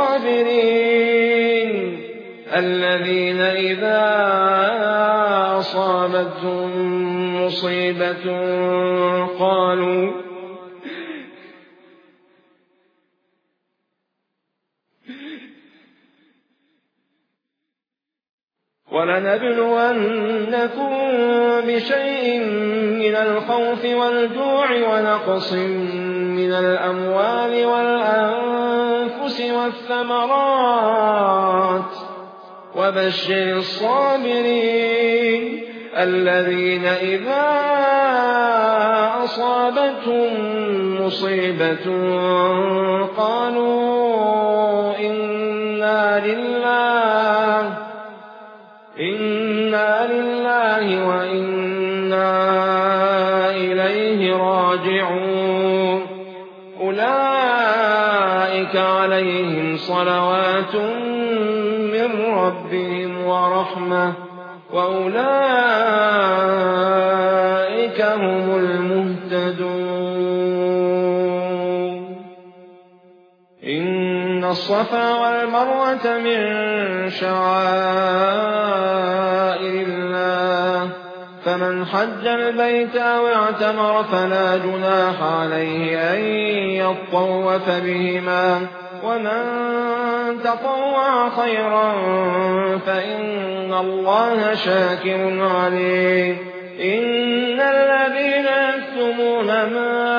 [SPEAKER 1] الصابرين الذين إذا أصابتهم مصيبة قالوا ولنبلونكم بشيء من الخوف والجوع ونقص من الأموال والأنفس والثمرات وبشر الصابرين الذين إذا أصابتهم مصيبة قالوا إنا لله وإنا إليه راجعون أولئك عليهم صلوات من ربهم ورحمة وأولئك هم المهتدون إن الصفا والمروة من شعائر الله فمن حج البيت أو اعتمر فلا جناح عليه أن يطوف بهما ومن تطوع خيرا فإن الله شاكر عليم إن الذين يكتمون ما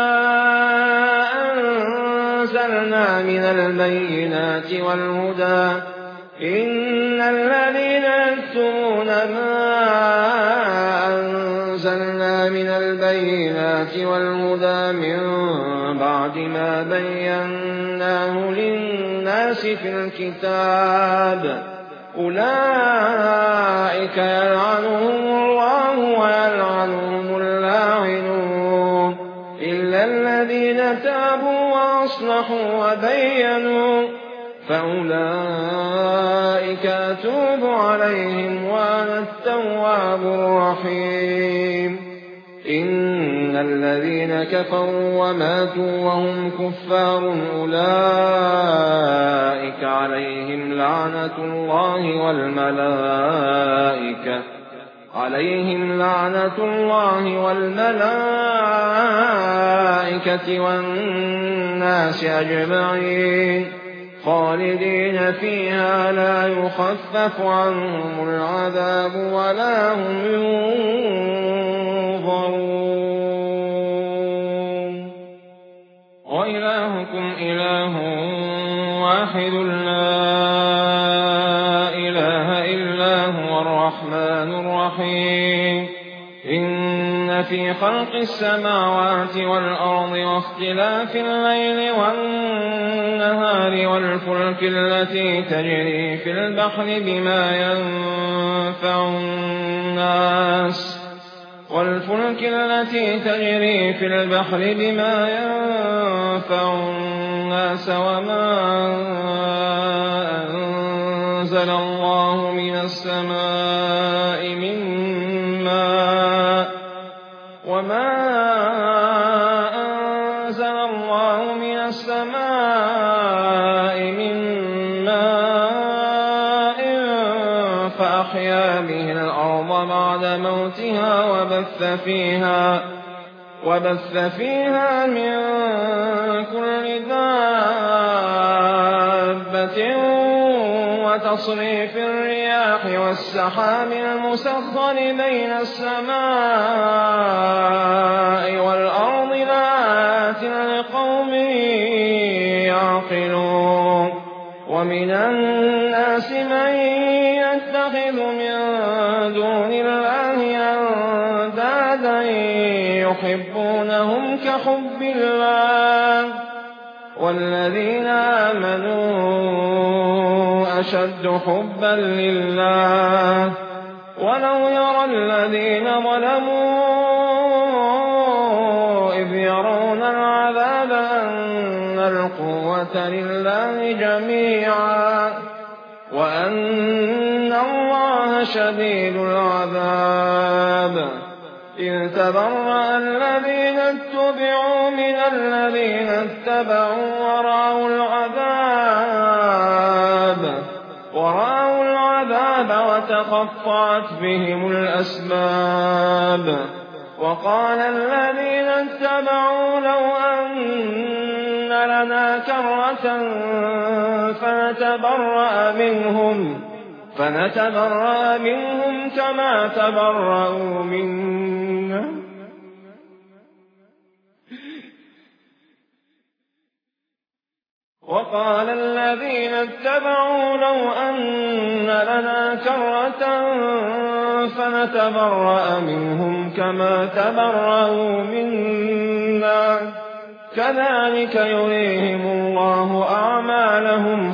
[SPEAKER 1] أنزلنا من البينات والهدى من بعد ما بيناه للناس في الكتاب أولئك يلعنهم الله ويلعنهم اللاعنون إلا الذين تابوا وأصلحوا وبينوا فأولئك أتوب عليهم وأنا التواب الرحيم إن الذين كفروا وماتوا وهم كفار أولئك عليهم لعنة الله والملائكة والناس أجمعين خالدين فيها لا يخفف عنهم العذاب ولا هم ينظرون وإلهكم إله واحد لا إله إلا هو الرحمن الرحيم إن في خلق السماوات والأرض واختلاف الليل والنهار والفلك التي تجري في البحر بما ينفع الناس وما أنزل الله من السماء من ماء فأحيا به الأرض بعد موتها وبث فيها من كل دابة وتصريف الرياح والسحاب المسخر بين السماء والأرض لآيات لقوم يعقلون ومن الناس من يتخذ من دون الله أندادا يحبونهم كحب الله والذين آمنوا أشد حبا لله ولو يرى الذين ظلموا إذ يرون العذاب أن القوة لله جميعا وأن الله شديد العذاب إذ تبرأ الذين اتبعوا من الذين اتبعوا ورأوا العذاب وتقطعت بهم الأسباب وقال الذين اتبعوا لو أن لنا كرة فنتبرأ منهم كما تبرأوا منا وقال الذين اتبعوا لو أن لنا كرة فنتبرأ منهم كما تبرأوا منا كذلك يريهم الله أعمالهم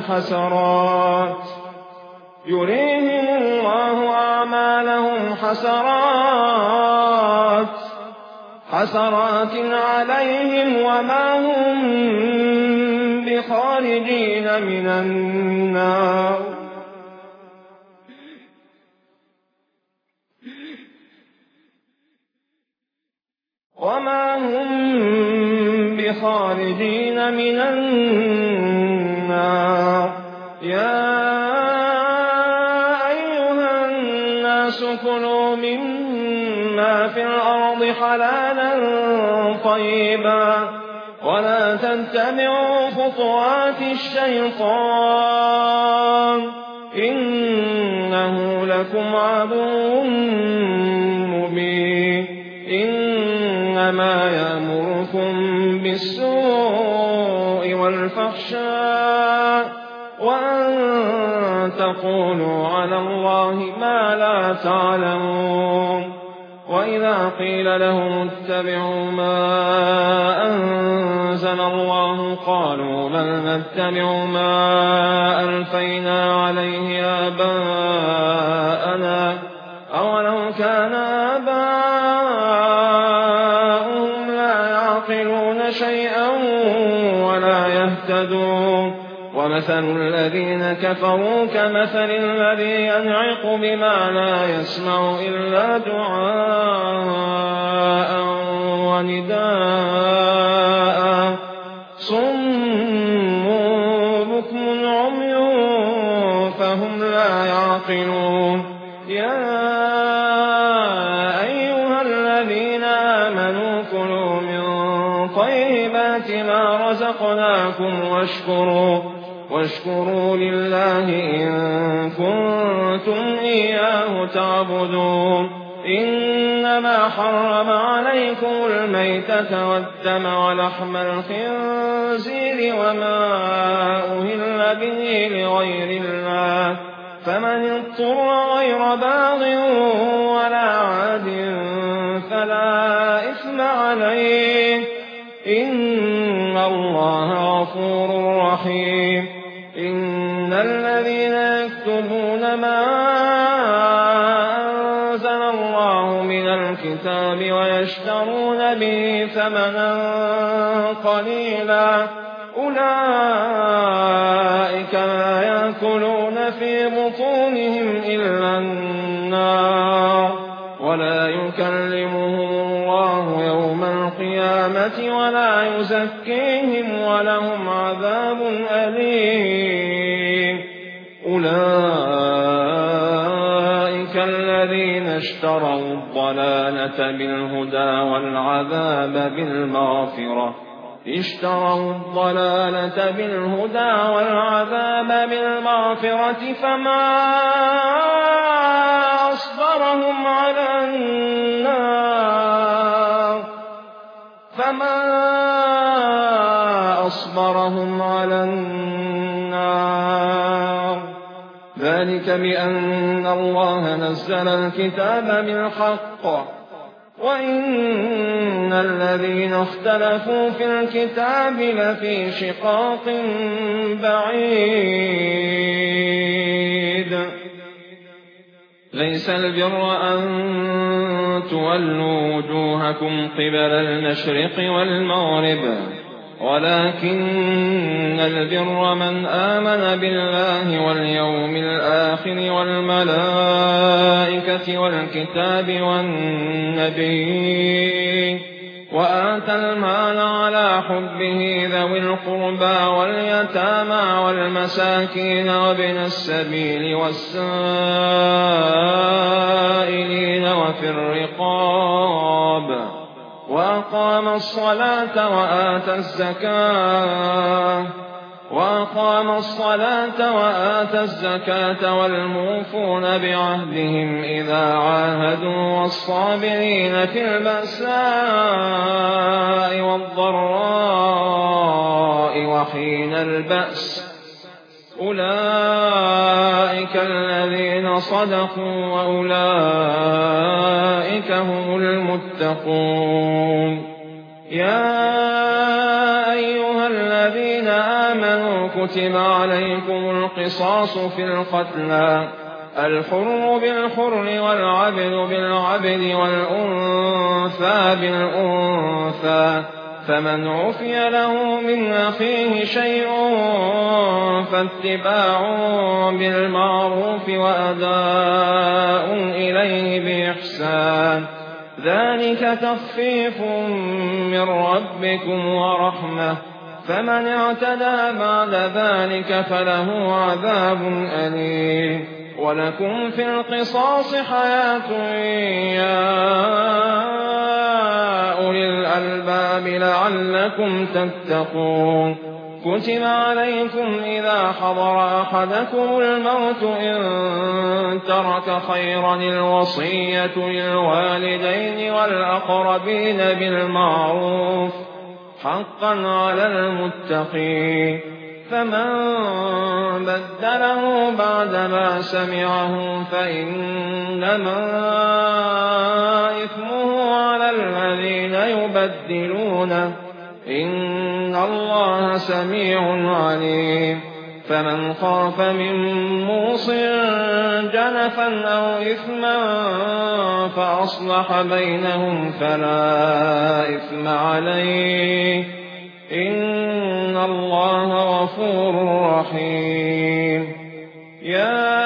[SPEAKER 1] حسرات عليهم وما هم بخارجين من النار يا أيها الناس كلوا مما في الأرض حلالا طيبا ولا تتبعوا خطوات الشيطان إنه لكم عدو مبين إنما يأمركم بالسوء والفحشاء وأن تقولوا على الله ما لا تعلمون وإذا قيل لهم اتبعوا ما أنزل الله قالوا بل نتبع ما ألفينا عليه آباءنا أولو كان آباؤهم لا يعقلون شيئا ولا يهتدون ومثل الذين كفروا كمثل الذي ينعق بما لا يسمع إلا دعاء ونداء صم بكم عمي فهم لا يعقلون يا أيها الذين آمنوا كلوا من طيبات ما رزقناكم واشكروا لله إن كنتم إياه تعبدون إنما حرم عليكم الميتة والدم ولحم الخنزير وما أهل به لغير الله فمن اضطر غير باغ ولا عاد فلا إثم عليه إن الله غفور رحيم إن الذين يكتبون ما أنزل الله من الكتاب ويشترون به ثمنا قليلا أولئك ما يأكلون في بطونهم إلا النار ولا يكلمهم الله يوم القيامة ولا يزكيهم ولهم عذاب أليم أولئك الذين اشتروا الضلالة بالهدى والعذاب بالمغفرة فما أصبرهم على النار ذلك بأن الله نزل الكتاب بالحق وَإِنَّ الَّذِينَ اخْتَلَفُوا فِي الْكِتَابِ لَفِي شِقَاقٍ بَعِيدٍ لَيْسَ الْبِرَّ أَن تُوَلُّوا وُجُوهَكُمْ قِبَلَ المشرق والمغرب ولكن البر من آمن بالله واليوم الآخر والملائكة والكتاب والنبيين وآتى المال على حبه ذوي القربى واليتامى والمساكين وابن السبيل والسائلين وفي الرقاب وأقام الصلاة وآتى الزكاة والموفون بعهدهم إذا عاهدوا والصابرين في البأساء والضراء وحين البأس أولئك الذين صدقوا وأولئك هم المتقون يا أيها الذين آمنوا كتب عليكم القصاص في القتلى الحر بالحر والعبد بالعبد والأنثى بالأنثى فمن عفي له من أخيه شيء فاتباع بالمعروف وأداء إليه بإحسان ذلك تخفيف من ربكم ورحمة فمن اعتدى بعد ذلك فله عذاب أليم ولكم في القصاص حياة يا أولي الألباب لعلكم تتقون كتب عليكم إذا حضر أحدكم الموت إن ترك خيرا الوصية للوالدين والأقربين بالمعروف حقا على المتقين فمن بدله بعدما سمعه فإنما إثمه على الذين يبدلونه إن الله سميع عليم فمن خاف من موص جنفا أو إثما فأصلح بينهم فلا إثم عليه إن الله غفور رحيم يا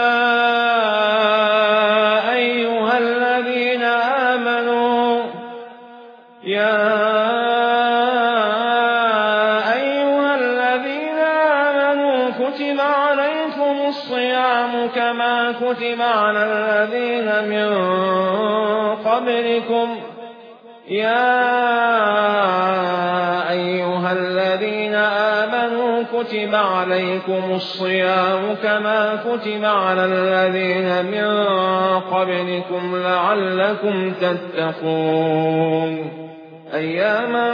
[SPEAKER 1] أيها الذين آمنوا كتب عليكم الصيام كما كتب على الذين من قبلكم كتب عليكم الصيام كما كتب على الذين من قبلكم لعلكم تتقون أياما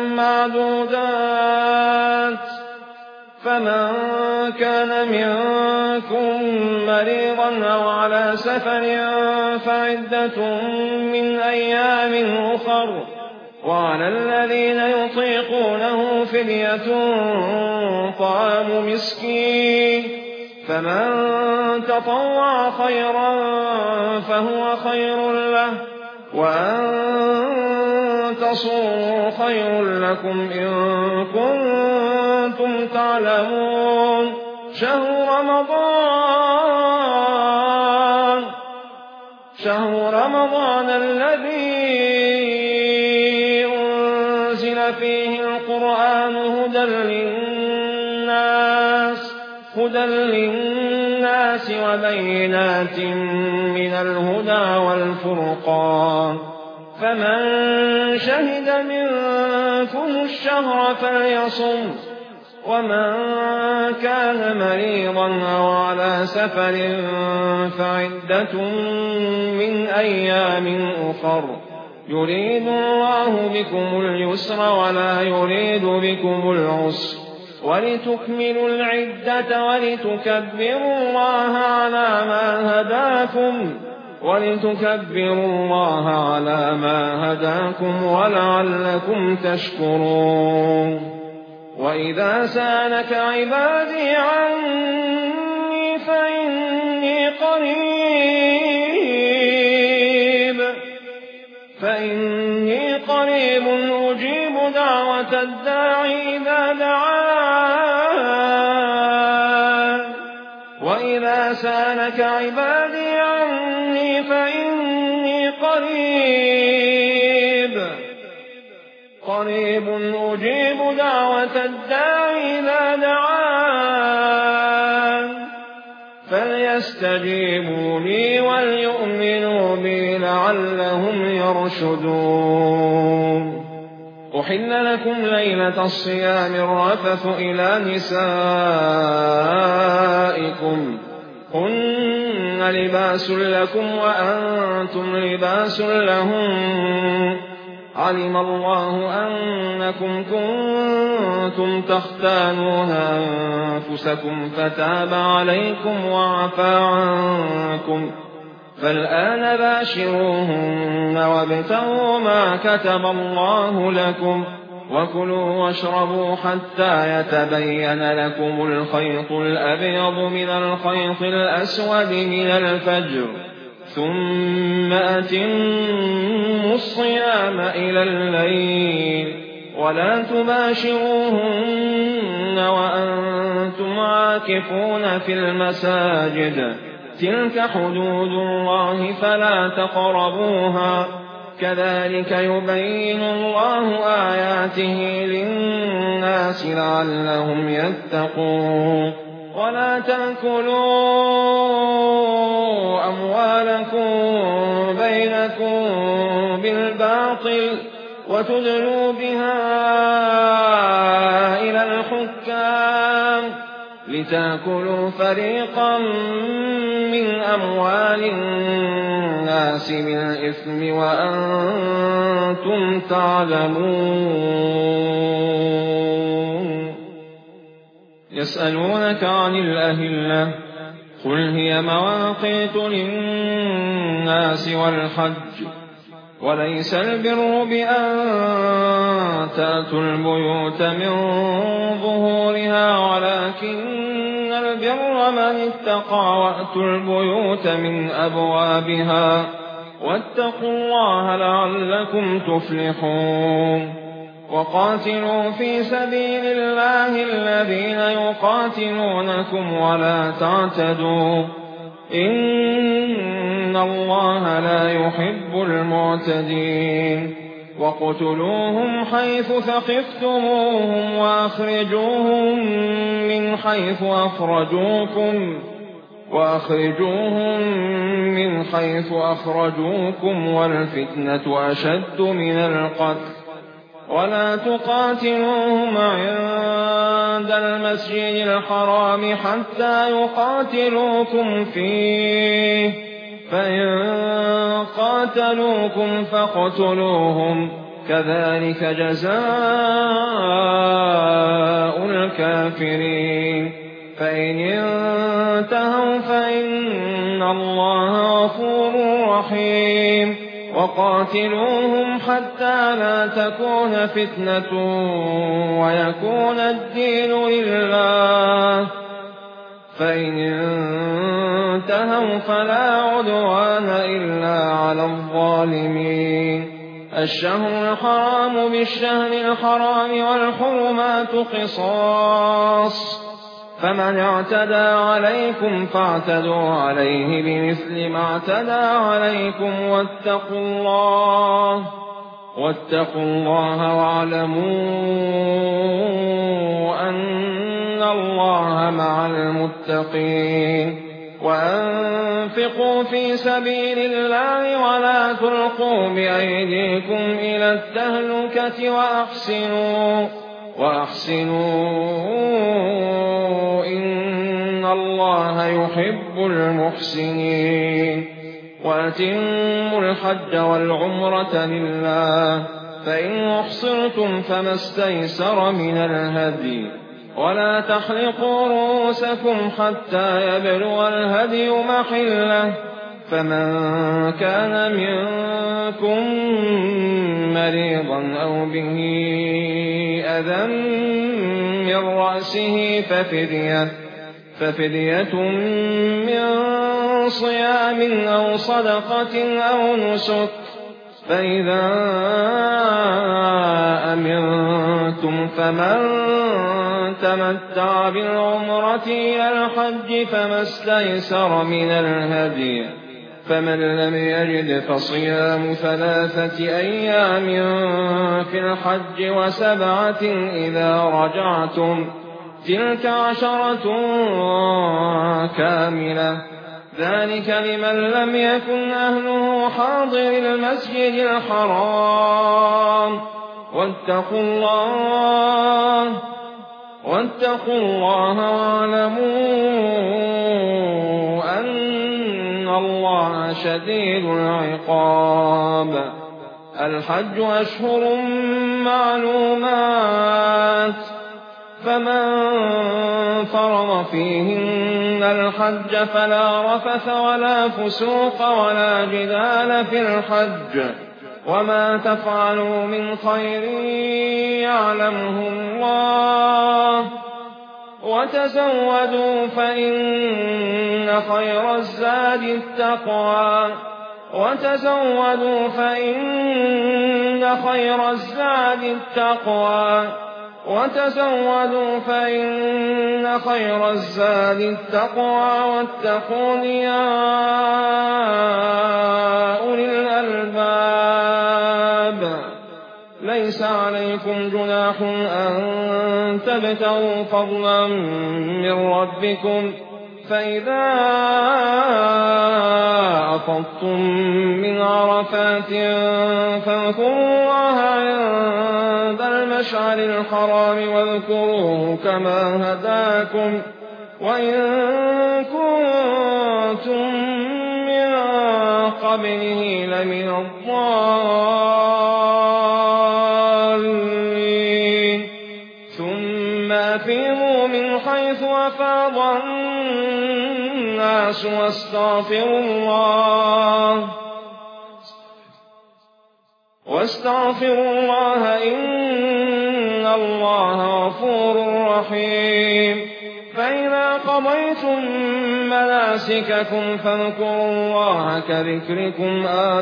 [SPEAKER 1] معدودات فمن كان منكم مريضا أو على سفر فعدة من أيام أخر وعلى الذين يطيقونه فدية طعام مسكين فمن تطوع خيرا فهو خير له وأن تصوموا خير لكم إن كنتم تعلمون شهر رمضان الذي أنزل فيه القرآن هدى للناس وبينات من الهدى والفرقان فمن شهد منكم الشهر فليصم ومن كان مريضا أو على سفر فعدة من أيام أخر يريد الله بكم اليسر ولا يريد بكم العسر ولتكملوا العدة ولتكبروا الله على ما هداكم ولتكبروا الله على ما هداكم ولعلكم تشكرون. وإذا سألك عبادي عني فإني قريب أجيب دعوة الداعي إذا دعان. وإذا سألك عبادي عني فإني قريب أجيب دعوة الداعي إذا دعان فليستجيبوا لي وليؤمنوا بي لعلهم يرشدون. أحل لكم ليلة الصيام الرفث إلى نسائكم هن لباس لكم وأنتم لباس لهم. علم الله أنكم كنتم تختانون أنفسكم فتاب عليكم وعفى عنكم فالآن باشروهن وابتغوا ما كتب الله لكم وكلوا واشربوا حتى يتبين لكم الخيط الأبيض من الخيط الأسود من الفجر ثم أتموا الصيام إلى الليل ولا تباشروهن وأنتم عاكفون في المساجد تلك حدود الله فلا تقربوها كذلك يبين الله آياته للناس لعلهم يتقون. ولا تأكلوا أموالكم بينكم بالباطل وتدلوا بها إلى الحكام لتأكلوا فريقا من أموال الناس بالإثم وأنتم تعلمون. يسألونك عن الأهلة قل هي مواقيت للناس والحج وليس البر بأن تأتوا البيوت من ظهورها ولكن البر من اتقى وأتوا البيوت من أبوابها واتقوا الله لعلكم تفلحون. وقاتلوا في سبيل الله الذين يقاتلونكم ولا تعتدوا إن الله لا يحب المعتدين. وقتلوهم حيث ثقفتموهم وأخرجوهم من حيث أخرجوكم والفتنة أشد من القتل ولا تقاتلوهم عند المسجد الحرام حتى يقاتلوكم فيه فإن قاتلوكم فاقتلوهم كذلك جزاء الكافرين. فإن انتهوا فإن الله غفور رحيم. وقاتلوهم حتى لا تكون فتنة ويكون الدين لله فإن انتهوا فلا عدوان إلا على الظالمين. الشهر الحرام بالشهر الحرام والحرمات قصاص فمن اعتدى عليكم فاعتدوا عليه بمثل ما اعتدى عليكم واتقوا الله واعلموا أن الله مع المتقين. وأنفقوا في سبيل الله ولا تلقوا بأيديكم إلى التهلكة وأحسنوا إن الله يحب المحسنين. وأتموا الحج والعمرة لله فإن أحصرتم فما استيسر من الهدي ولا تحلقوا رؤوسكم حتى يبلغ الهدي محله فمن كان منكم مريضا أو به أذى من رأسه ففدية من صيام أو صدقة أو نسك، فإذا أمنتم فمن تمتع بالعمرة إلى الحج فما استيسر من الهدي، فمن لم يجد فصيام 3 أيام في الحج و7 إذا رجعتم، تلك 10 كاملة، ذلك لمن لم يكن أهله حاضر المسجد الحرام. واتقوا الله واعلموا أن الله شديد العقاب. الحج أشهر معلومات، فمن فرض فيهن الحج فلا رفث ولا فسوق ولا جدال في الحج، وما تفعلوا من خير يعلمه الله، وتزودوا فإن خير الزاد التقوى، واتقون يا أولي الألباب. ليس عليكم جناح أن تبتغوا فضلا من ربكم، فإذا أفضتم من عرفات فاذكروا الله عند المشعر الحرام واذكروه كما هداكم، وإن كنتم من قبله لمن الضالين. ثم أفيضوا من حيث أفاض الناس واستغفروا الله إن الله غفور رحيم. فإذا قضيتم مناسككم فاذكروا الله كذكركم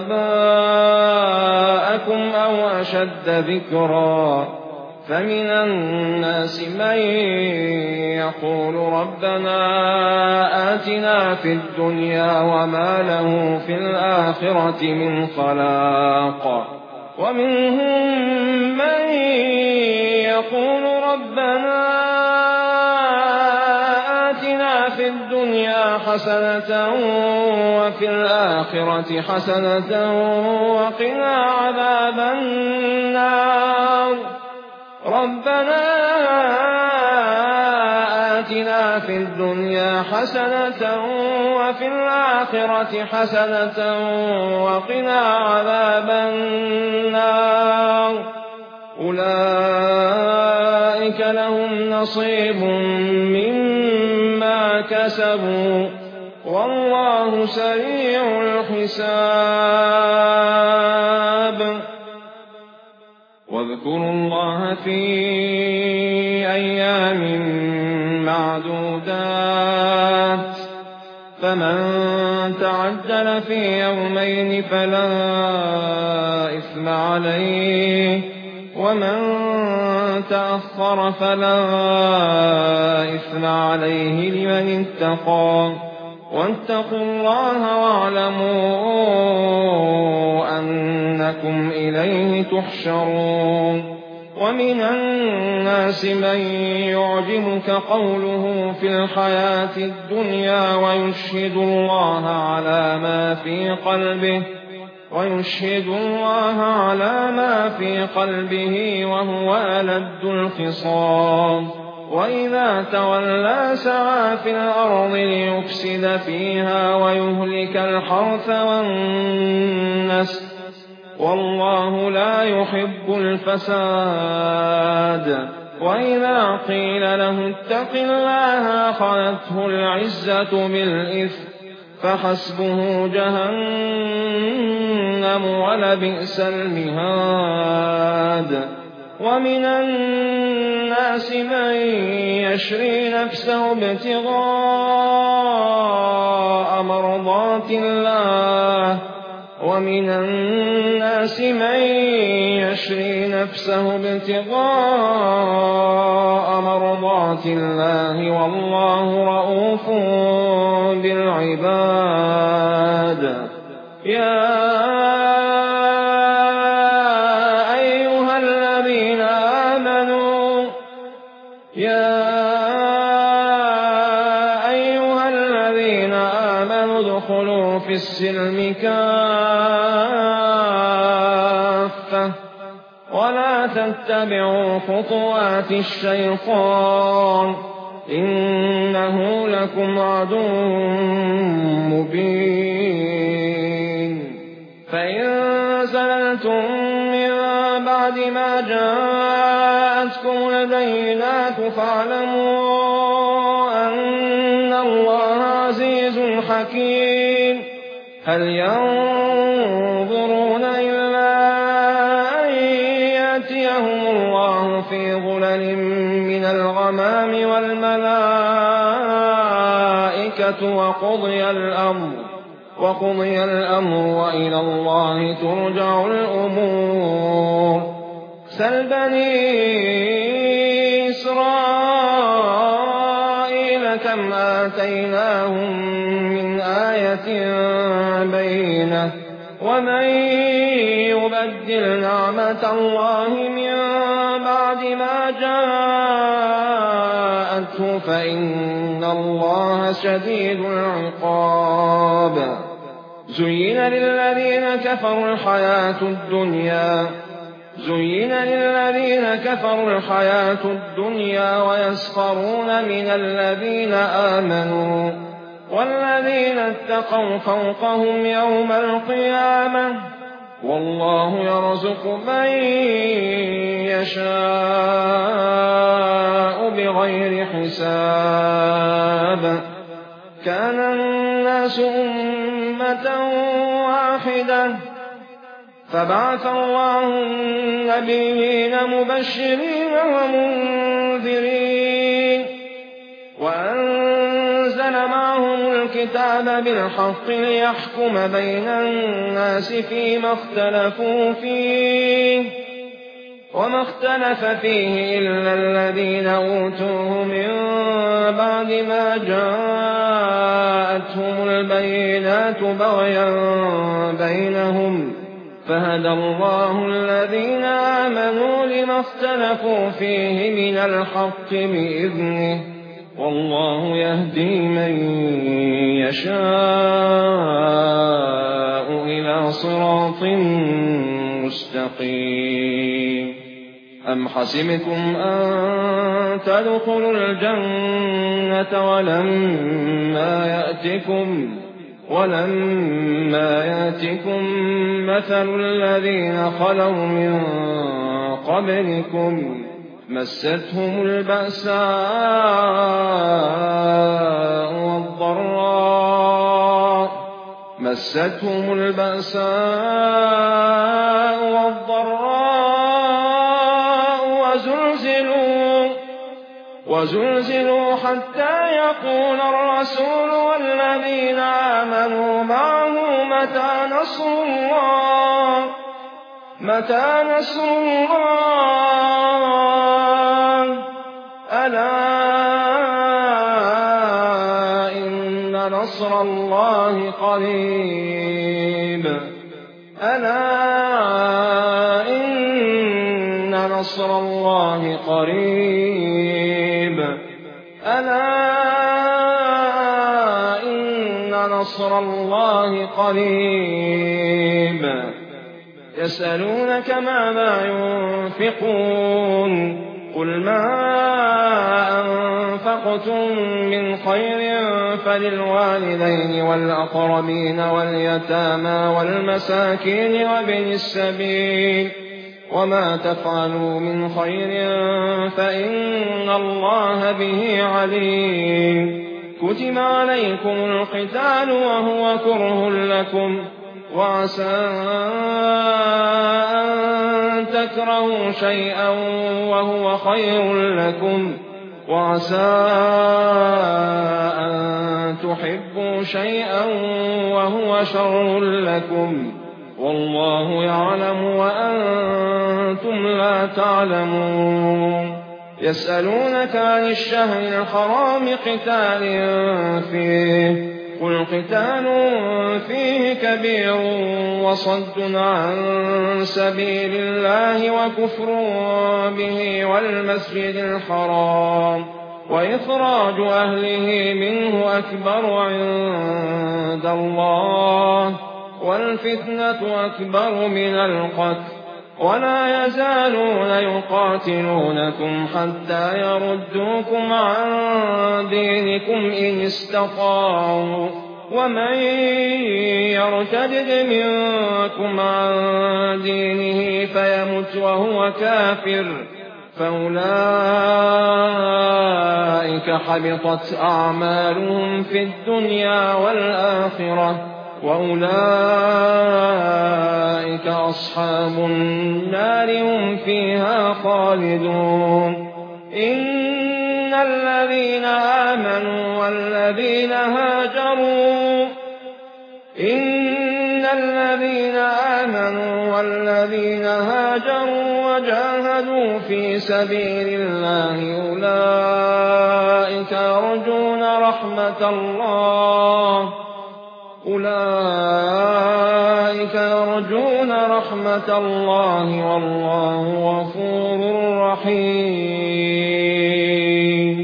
[SPEAKER 1] آباءكم أو أشد ذكرا، فمن الناس من يقول ربنا آتنا في الدنيا وما له في الآخرة من خلاق، ومنهم من يقول ربنا آتنا في الدنيا حسنة وفي الآخرة حسنة وقنا عذاب النار. ربنا آتنا في الدنيا حسنة وفي الآخرة حسنة وقنا عذاب النار. أولئك لهم نصيب مما كسبوا والله سريع الحساب. واذكروا الله في أيام معدودات، فمن تعجل في يومين فلا إثم عليه، ومن تأخر فلا إثم عليه لمن اتقى. واتقوا الله واعلموا أنكم إليه تحشرون. ومن الناس من يعجبك قوله في الحياة الدنيا ويشهد الله على ما في قلبه وهو ألد الخصام. وإذا تولى سعى في الأرض ليفسد فيها ويهلك الحرث والنسل، والله لا يحب الفساد. وإذا قيل له اتق الله أخذته العزة بالإثم فحسبه جهنم ولبئس المهاد. ومن الناس من يشري نفسه ابتغاء مرضات الله ومن الناس من يشري نفسه ابتغاء مرضات الله والله رءوف بالعباد. يا أيها الذين آمنوا ادخلوا في السلم كافة ولا تتبعوا خطوات الشيطان إنه لكم عدو مبين. فإن زللتم من بعد ما جاءتكم البينات فاعلموا أن الله عزيز حكيم. هل ينظرون إلا أن يأتيهم الله في ظلل من الغمام والملائكة وقضي الأمر وإلى الله ترجع الأمور. سل بني إسرائيل كم آتيناهم من آية بينة ومن يبدل نعمة الله من بعد ما جاءته فإن الله شديد العقاب. زين للذين كفروا الحياة الدنيا ويسخرون من الذين آمنوا والذين اتقوا فوقهم يوم القيامة والله يرزق من يشاء بغير حساب. كان الناس أمة واحدة فبعث الله النبيين مبشرين ومنذرين وأنزل معهم الكتاب بالحق ليحكم بين الناس فيما اختلفوا فيه وما اختلف فيه إلا الذين أوتوه من بعد ما جاءتهم البينات بغيا بينهم فهدى الله الذين آمنوا لما اختلفوا فيه من الحق بإذنه والله يهدي من يشاء إلى صراط مستقيم. أم حسبتم أن تدخلوا الجنة ولما يأتكم مثل الذين خلوا من قبلكم مستهم البأساء والضراء وزلزلوا حتى يقول الرسول والذين آمنوا معه متى نصر الله ألا إن نصر الله قريب. يسألونك ماذا ينفقون قل ما أنفقتم من خير فللوالدين والأقربين واليتامى والمساكين وابن السبيل وما تفعلوا من خير فإن الله به عليم. كتب عليكم القتال وهو كره لكم وعسى أن تكرهوا شيئا وهو خير لكم وعسى أن تحبوا شيئا وهو شر لكم والله يعلم وأنتم لا تعلمون يسألونك عن الشهر الحرام قتال فيه قل قتال فيه كبير وصد عن سبيل الله وكفر به والمسجد الحرام وإخراج أهله منه أكبر عند الله والفتنة أكبر من القتل ولا يزالون يقاتلونكم حتى يردوكم عن دينكم إن استطاعوا ومن يرتد منكم عن دينه فيمت وهو كافر فأولئك حبطت أعمالهم في الدنيا والآخرة وأولئك أصحاب النار هم فيها خالدون إن الذين آمنوا والذين هاجروا وجاهدوا في سبيل الله أولئك يرجون رحمة الله والله غفور رحيم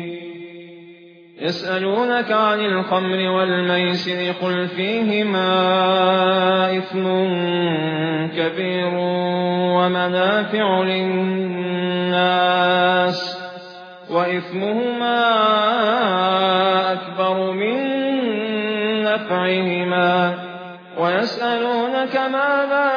[SPEAKER 1] يسألونك عن الخمر والميسر قل فيهما إثم كبير ومنافع للناس وإثمهما أكبر من نفعهما ويسألونك ماذا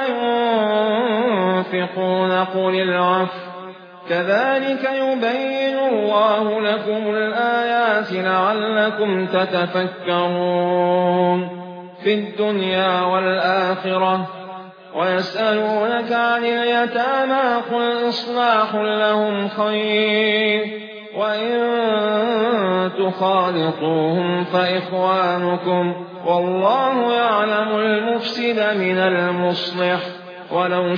[SPEAKER 1] ينفقون قل العفو كذلك يبين الله لكم الآيات لعلكم تتفكرون في الدنيا والآخرة ويسألونك عن اليتامى قل إصلاح لهم خير وإن تخالطوهم فإخوانكم والله يعلم المفسد من المصلح ولو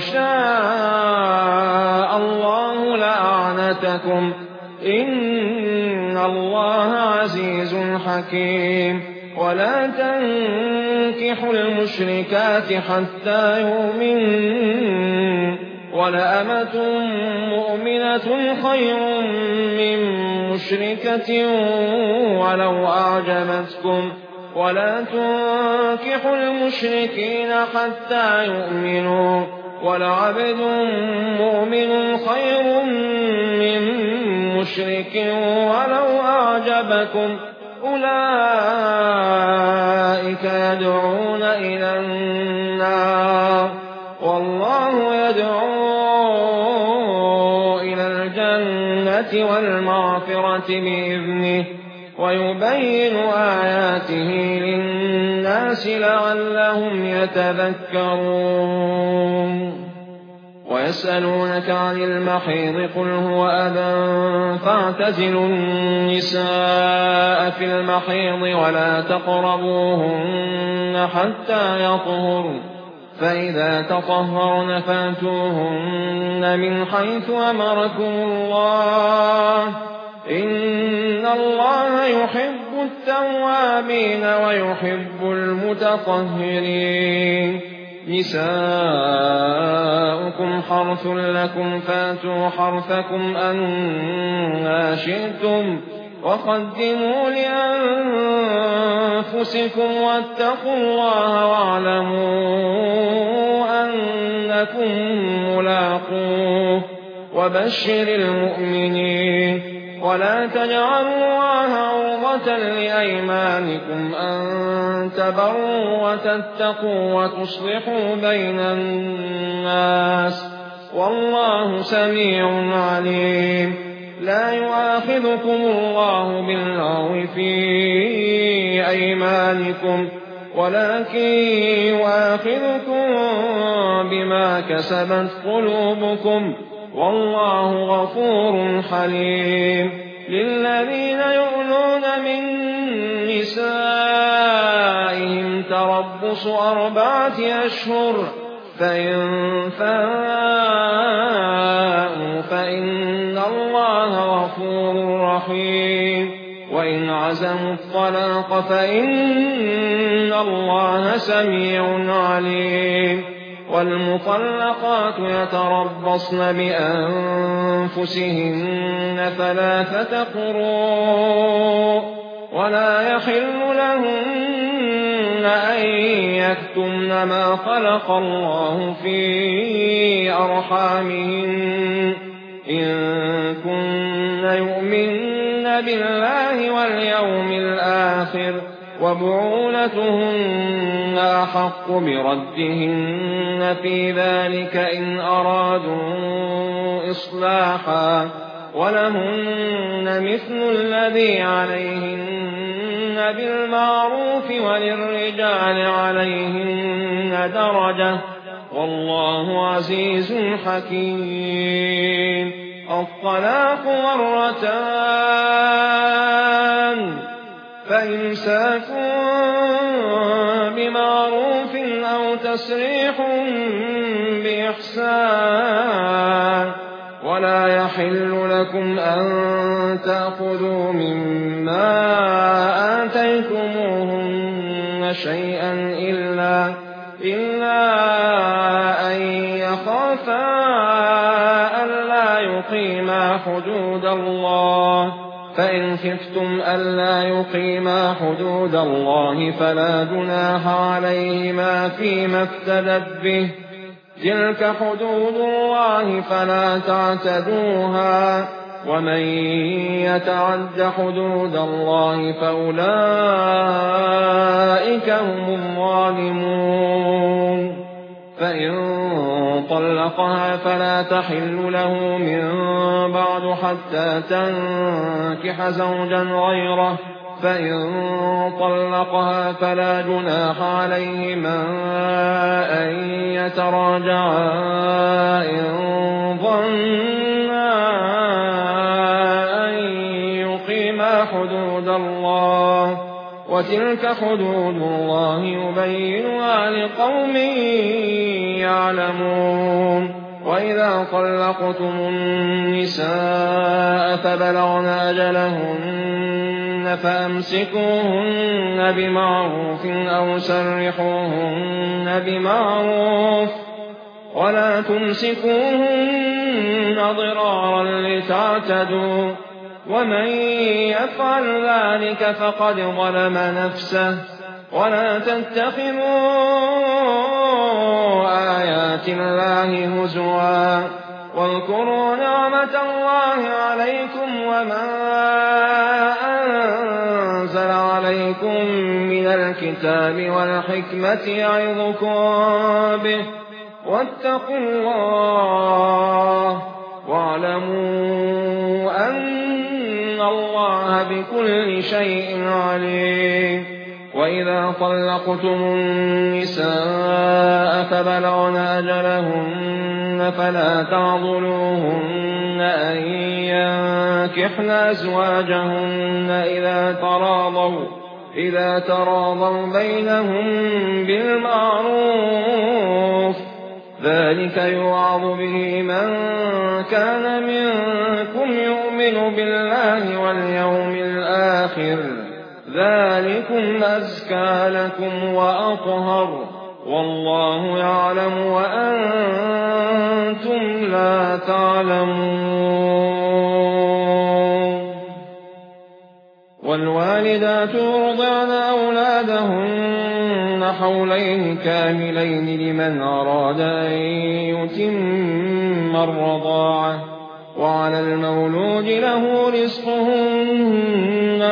[SPEAKER 1] شاء الله لأعنتكم إن الله عزيز حكيم ولا تنكحوا المشركات حتى يؤمنوا ولأمة مؤمنة خير من مشركة ولو أعجبتكم ولا تنكحوا المشركين حتى يؤمنوا ولعبد مؤمن خير من مشرك ولو أعجبكم أولئك يدعون إلى النار والله يدعو إلى الجنة والمغفرة بإذنه ويبين آياته للناس لعلهم يتذكرون ويسألونك عن المحيض قل هو أذى فاعتزلوا النساء في المحيض ولا تقربوهن حتى يطهرن فإذا تطهرن فاتوهن من حيث أمركم الله إن الله يحب التوابين ويحب المتطهرين نساؤكم حرث لكم فاتوا حرثكم أنى شئتم وقدموا لأنفسكم واتقوا الله واعلموا أنكم ملاقوه وبشر المؤمنين ولا تجعلوا الله عرضة لأيمانكم أن تبروا وتتقوا وتصلحوا بين الناس والله سميع عليم لا يؤاخذكم الله باللغو في أيمانكم ولكن يؤاخذكم بما كسبت قلوبكم والله غفور حليم. للذين يؤلون من نسائهم تربص 4 أشهر فإن فاءوا فإن الله غفور رحيم. وإن عزموا الطلاق فإن الله سميع عليم. والمطلقات يتربصن بأنفسهن 3 قروء ولا يحل لهن أن يكتمن ما خلق الله في أرحامهن إن كن يؤمن بالله واليوم الآخر وبعولتهن أحق بردهن في ذلك إن أرادوا إصلاحا ولهن مثل الذي عليهن بالمعروف وللرجال عليهن درجة والله عزيز حكيم. الطلاق 2 فإمساك بمعروف أو تسريح بإحسان ولا يحل لكم أن تأخذوا مما آتيتموهن شيئا إلا أن يخافا ألا يقيما حدود الله فإن خفتم ألا يقيما حدود الله فلا جناح عليهما فيما افتدت به تلك حدود الله فلا تعتدوها ومن يتعد حدود الله فأولئك هم الظالمون. فإن طلقها فلا تحل له من بعد حتى تنكح زوجا غيره فإن طلقها فلا جناح عليهما أن يتراجعا إن ظنا أن يقيما حدود الله وتلك حدود الله يبينها لقوم يعلمون. وإذا طلقتم النساء فبلغن أجلهن فأمسكوهن بمعروف أو سرحوهن بمعروف ولا تمسكوهن ضرارا لتعتدوا ومن يفعل ذلك فقد ظلم نفسه. ولا تتخذوا آيات الله هزوا واذكروا نعمة الله عليكم وما أنزل عليكم من الكتاب والحكمة يعظكم به واتقوا الله واعلموا أن الله بكل شيء عليم. وإذا طلقتم النساء فبلغن أجلهن فلا تعضلوهن أن ينكحن أزواجهن إذا تراضوا بينهم بالمعروف ذلك يوعظ به من كان منكم يؤمن بالله واليوم الآخر ذلكم أزكى لكم وأطهر والله يعلم وأنتم لا تعلمون. والوالدات يرضعن أولادهن حولين كاملين لمن أراد أن يتم الرضاعة وعلى المولود له رزقهن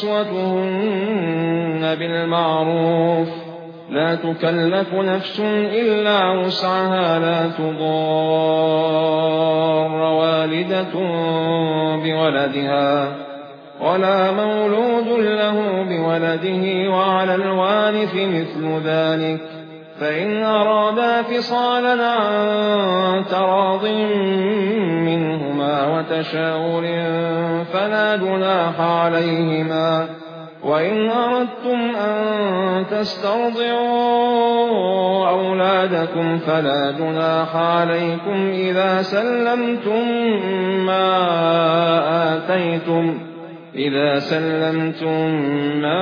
[SPEAKER 1] وكسوتهن بالمعروف لا تكلف نفس إلا وسعها لا تضار والدة بولدها ولا مولود له بولده وعلى الوارث مثل ذلك فإن أرادا فصالا عن تراض منهما وتشاور فلا جناح عليهما وإن أردتم أن تسترضعوا أولادكم فلا جناح عليكم إذا سلمتم ما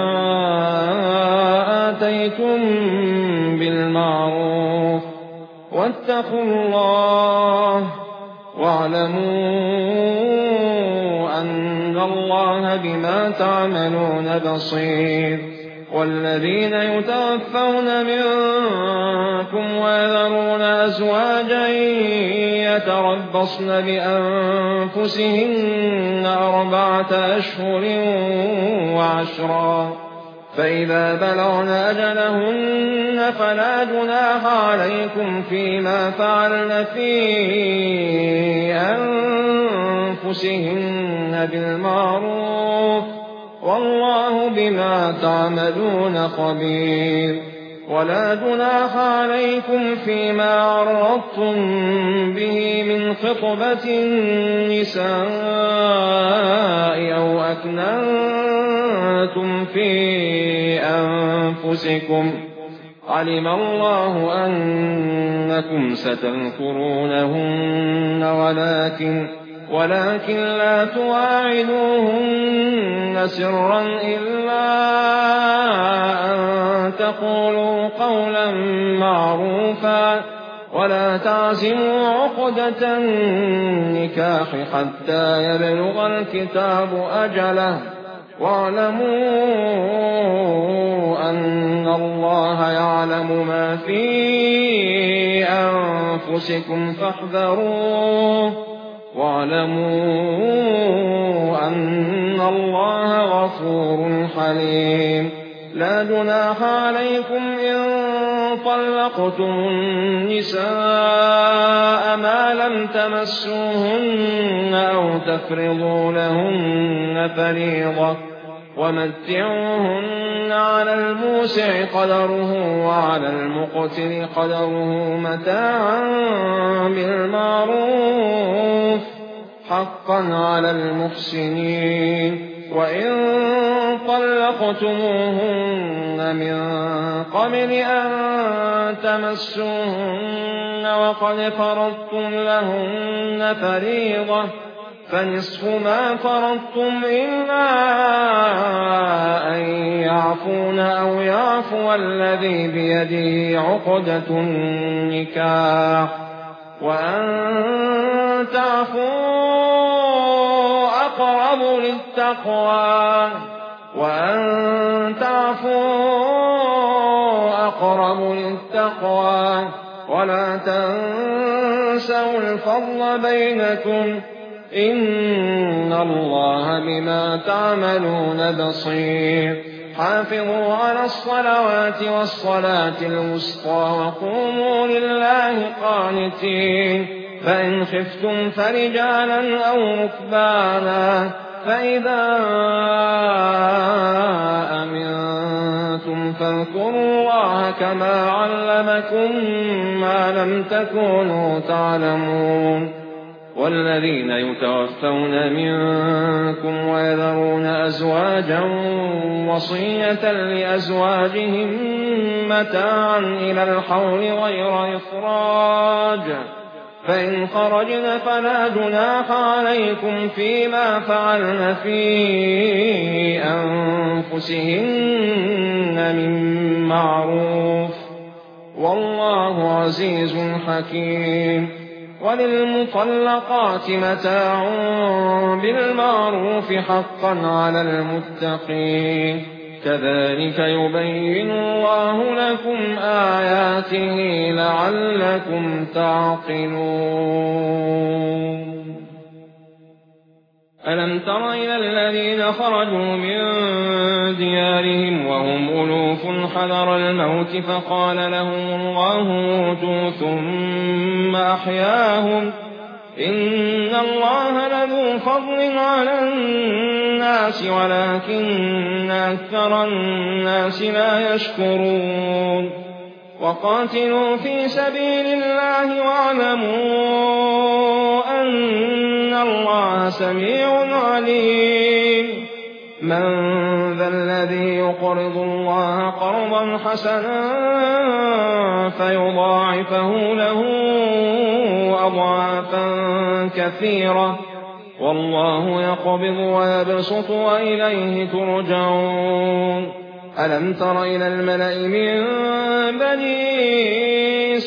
[SPEAKER 1] آتيتم بالمعروف واتقوا الله واعلموا أن الله بما تعملون بصير والذين يتوفون منكم ويذرون أزواجا يتربصن بأنفسهن 4 أشهر و10 فإذا بلغن أجلهن فلا جناح عليكم فيما فعلن في أنفسهن بالمعروف والله بما تعملون خبير ولا جناح عليكم فيما عرضتم به من خطبة النساء أو أكننتم في أنفسكم علم الله أنكم ستذكرونهن ولكن لا تواعدوهن سرا إلا أن تقولوا قولا معروفا ولا تعزموا عقدة النكاح حتى يبلغ الكتاب أجله واعلموا أن الله يعلم ما في أنفسكم فاحذروه واعلموا أن الله غفور حليم لا جناح عليكم إن طلقتم النساء ما لم تمسوهن أو تفرضوا لهن فريضة ومتعوهن على الموسع قدره وعلى المقتر قدره متاعا بالمعروف حقا على المحسنين وإن طلقتموهن من قبل أن تمسوهن وقد فرضتم لهن فريضة فنصف ما فرضتم إلا أن يعفون أو يعفو الذي بيده عقدة النكاح وأن تعفوا أقرب للتقوى ولا تنسوا الفضل بينكم إن الله بما تعملون بصير حافظوا على الصلوات والصلاة الوسطى وقوموا لله قانتين فإن خفتم فرجالا أو ركبانا فإذا أمنتم فاذكروا الله كما علمكم ما لم تكونوا تعلمون والذين يتوفون منكم ويذرون أزواجا وصية لأزواجهم متاعا إلى الحول غير إخراج فإن خرجن فلا جناح عليكم فيما فعلن في أنفسهن من معروف والله عزيز حكيم وللمطلقات متاع بالمعروف حقا على المتقين كذلك يبين الله لكم آياته لعلكم تعقلون ألم تر إلى الذين خرجوا من ديارهم وهم ألوف حذر الموت فقال لهم الله موتوا ثم أحياهم إن الله لذو فضل على الناس ولكن أكثر الناس لا يشكرون وقاتلوا في سبيل الله واعلموا أن الله سميع عليم من ذا الذي يقرض الله قرضا حسنا فيضاعفه له أضعافا كثيرة والله يقبض ويبسط وإليه ترجعون ألم تر إلى الملأ من بني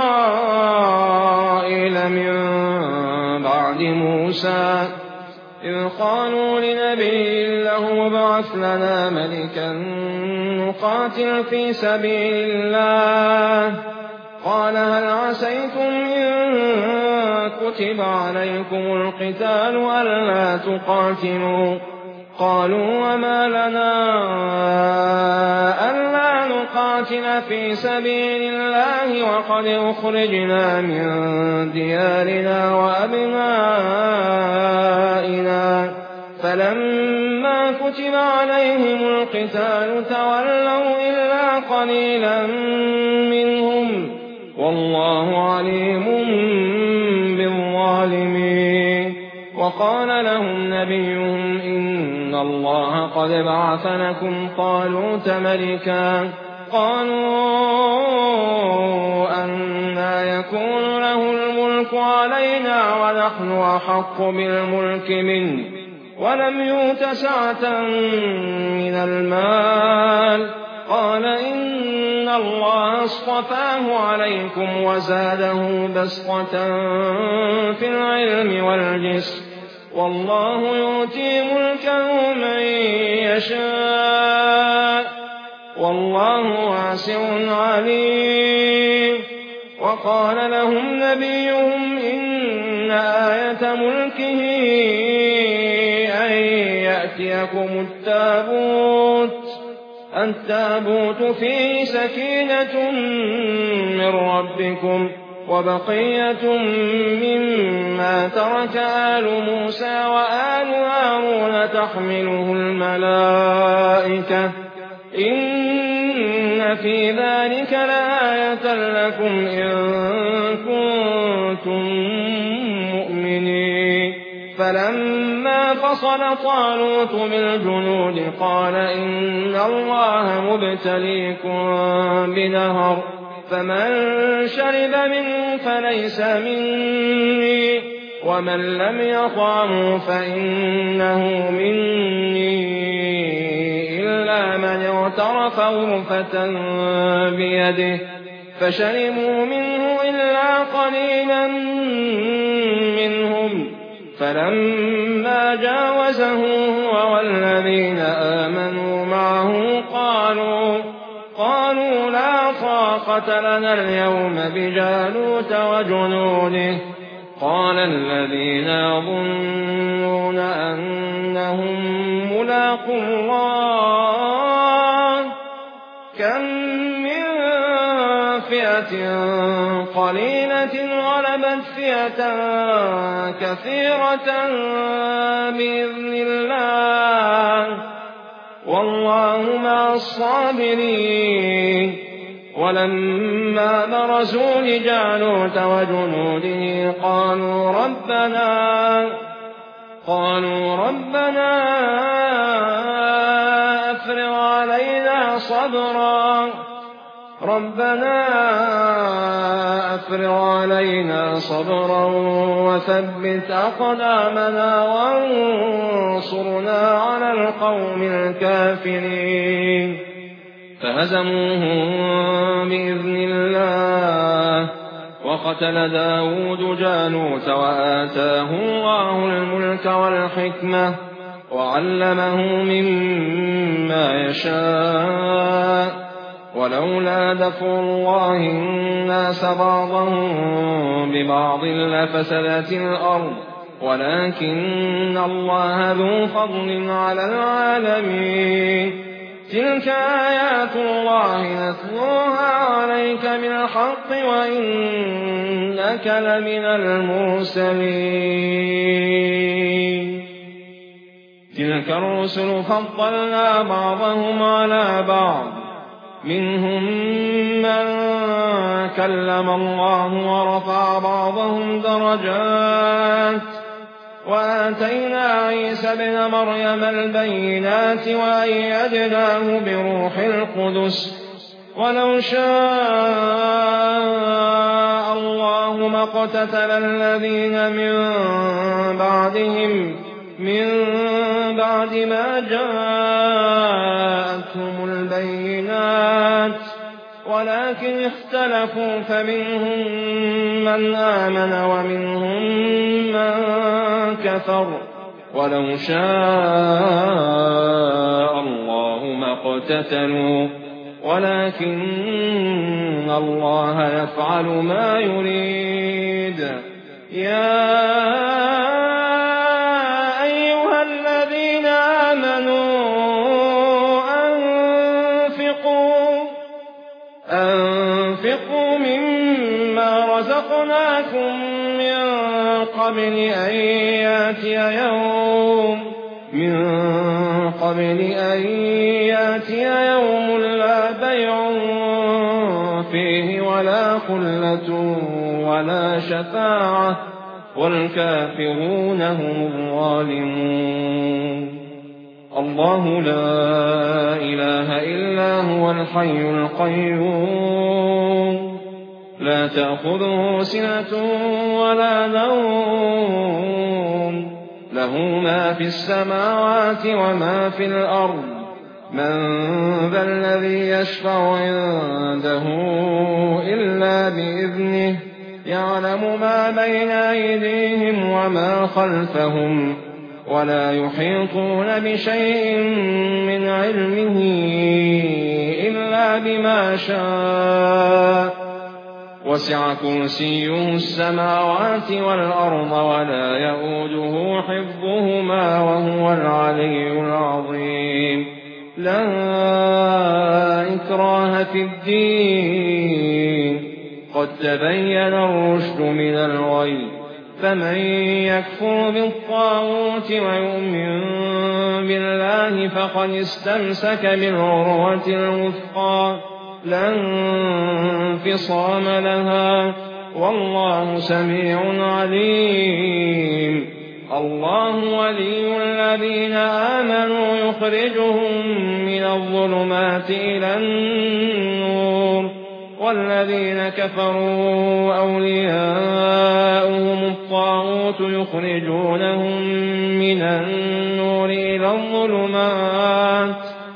[SPEAKER 1] إسرائيل من بعد موسى إذ قالوا لنبي له ابعث لنا ملكا نقاتل في سبيل الله قال هل عسيتم إن كتب عليكم القتال ألا تقاتلوا قالوا وما لنا ألا نقاتل في سبيل الله وقد أخرجنا من ديارنا وأبنائنا فلما كتب عليهم القتال تولوا إلا قليلا منهم والله عليم بالظالمين وقال لهم نبيهم إن الله قد بعث لكم طالوت ملكا قالوا أنى يكون له الملك علينا ونحن أحق بالملك منه ولم يؤت سعة من المال قال إن الله اصطفاه عليكم وزاده بسطة في العلم والجسم والله يؤتي ملكه من يشاء والله واسع عليم وقال لهم نبيهم إن آية ملكه أن يأتيكم التابوت فيه سكينة من ربكم وبقية مما ترك آل موسى وآل هارون تحمله الملائكة إن في ذلك لآية لكم إن كنتم مؤمنين فلما فصل طالوت بالجنود قال إن الله مبتليكم بنهر فمن شرب منه فليس مني ومن لم يطعمه فإنه مني إلا من اغترف غرفة بيده فشربوا منه إلا قليلا منهم فلما جاوزه هو والذين آمنوا معه قالوا لا طاقة لنا اليوم بجالوت وجنوده قال الذين يظنون أنهم ملاقو الله كم من فئة قليلة غلبت فئة كثيرة بإذن الله والله مع الصابرين ولما برزوا لجالوت وجنوده قالوا ربنا أفرغ علينا صبرا وثبت أقدامنا وانصرنا على القوم الكافرين فهزموهم بإذن الله وقتل داود جالوت وآتاه الله الملك والحكمة وعلمه مما يشاء ولولا دفع الله الناس بعضهم ببعض لفسدت الأرض ولكن الله ذو فضل على العالمين تلك آيات الله نتلوها عليك بالحق وإنك لمن المرسلين تلك الرسل فضلنا بعضهم على بعض منهم من كلم الله ورفع بعضهم درجات وآتينا عيسى ابن مريم البينات وأيدناه بروح القدس ولو شاء الله ما اقتتل الذين من بعدهم من بعد ما جاءتهم البينات ولكن اختلفوا فمنهم من آمن ومنهم من كفر ولو شاء الله ما اقتتلوا ولكن الله يفعل ما يريد يا أيها الذين آمنوا أنفقوا مما رزقناكم من قبل أن يأتي يوم لا بيع فيه ولا خلة ولا شفاعة والكافرون هم الظالمون الله لا إله إلا هو الحي القيوم لا تأخذه سنة ولا نوم له ما في السماوات وما في الأرض من ذا الذي يشفع عنده إلا بإذنه يعلم ما بين أيديهم وما خلفهم ولا يحيطون بشيء من علمه إلا بما شاء وسع كرسيه السماوات والأرض ولا يئوده حفظهما وهو العلي العظيم لا إكراه في الدين قد تبين الرشد من الغي فمن يكفر بالطاغوت ويؤمن بالله فقد استمسك بالعروة الوثقى لا انفصام لها والله سميع عليم الله ولي الذين آمنوا يخرجهم من الظلمات إلى النور والذين كفروا أولياؤهم الطاغوت يخرجونهم من النور إلى الظلمات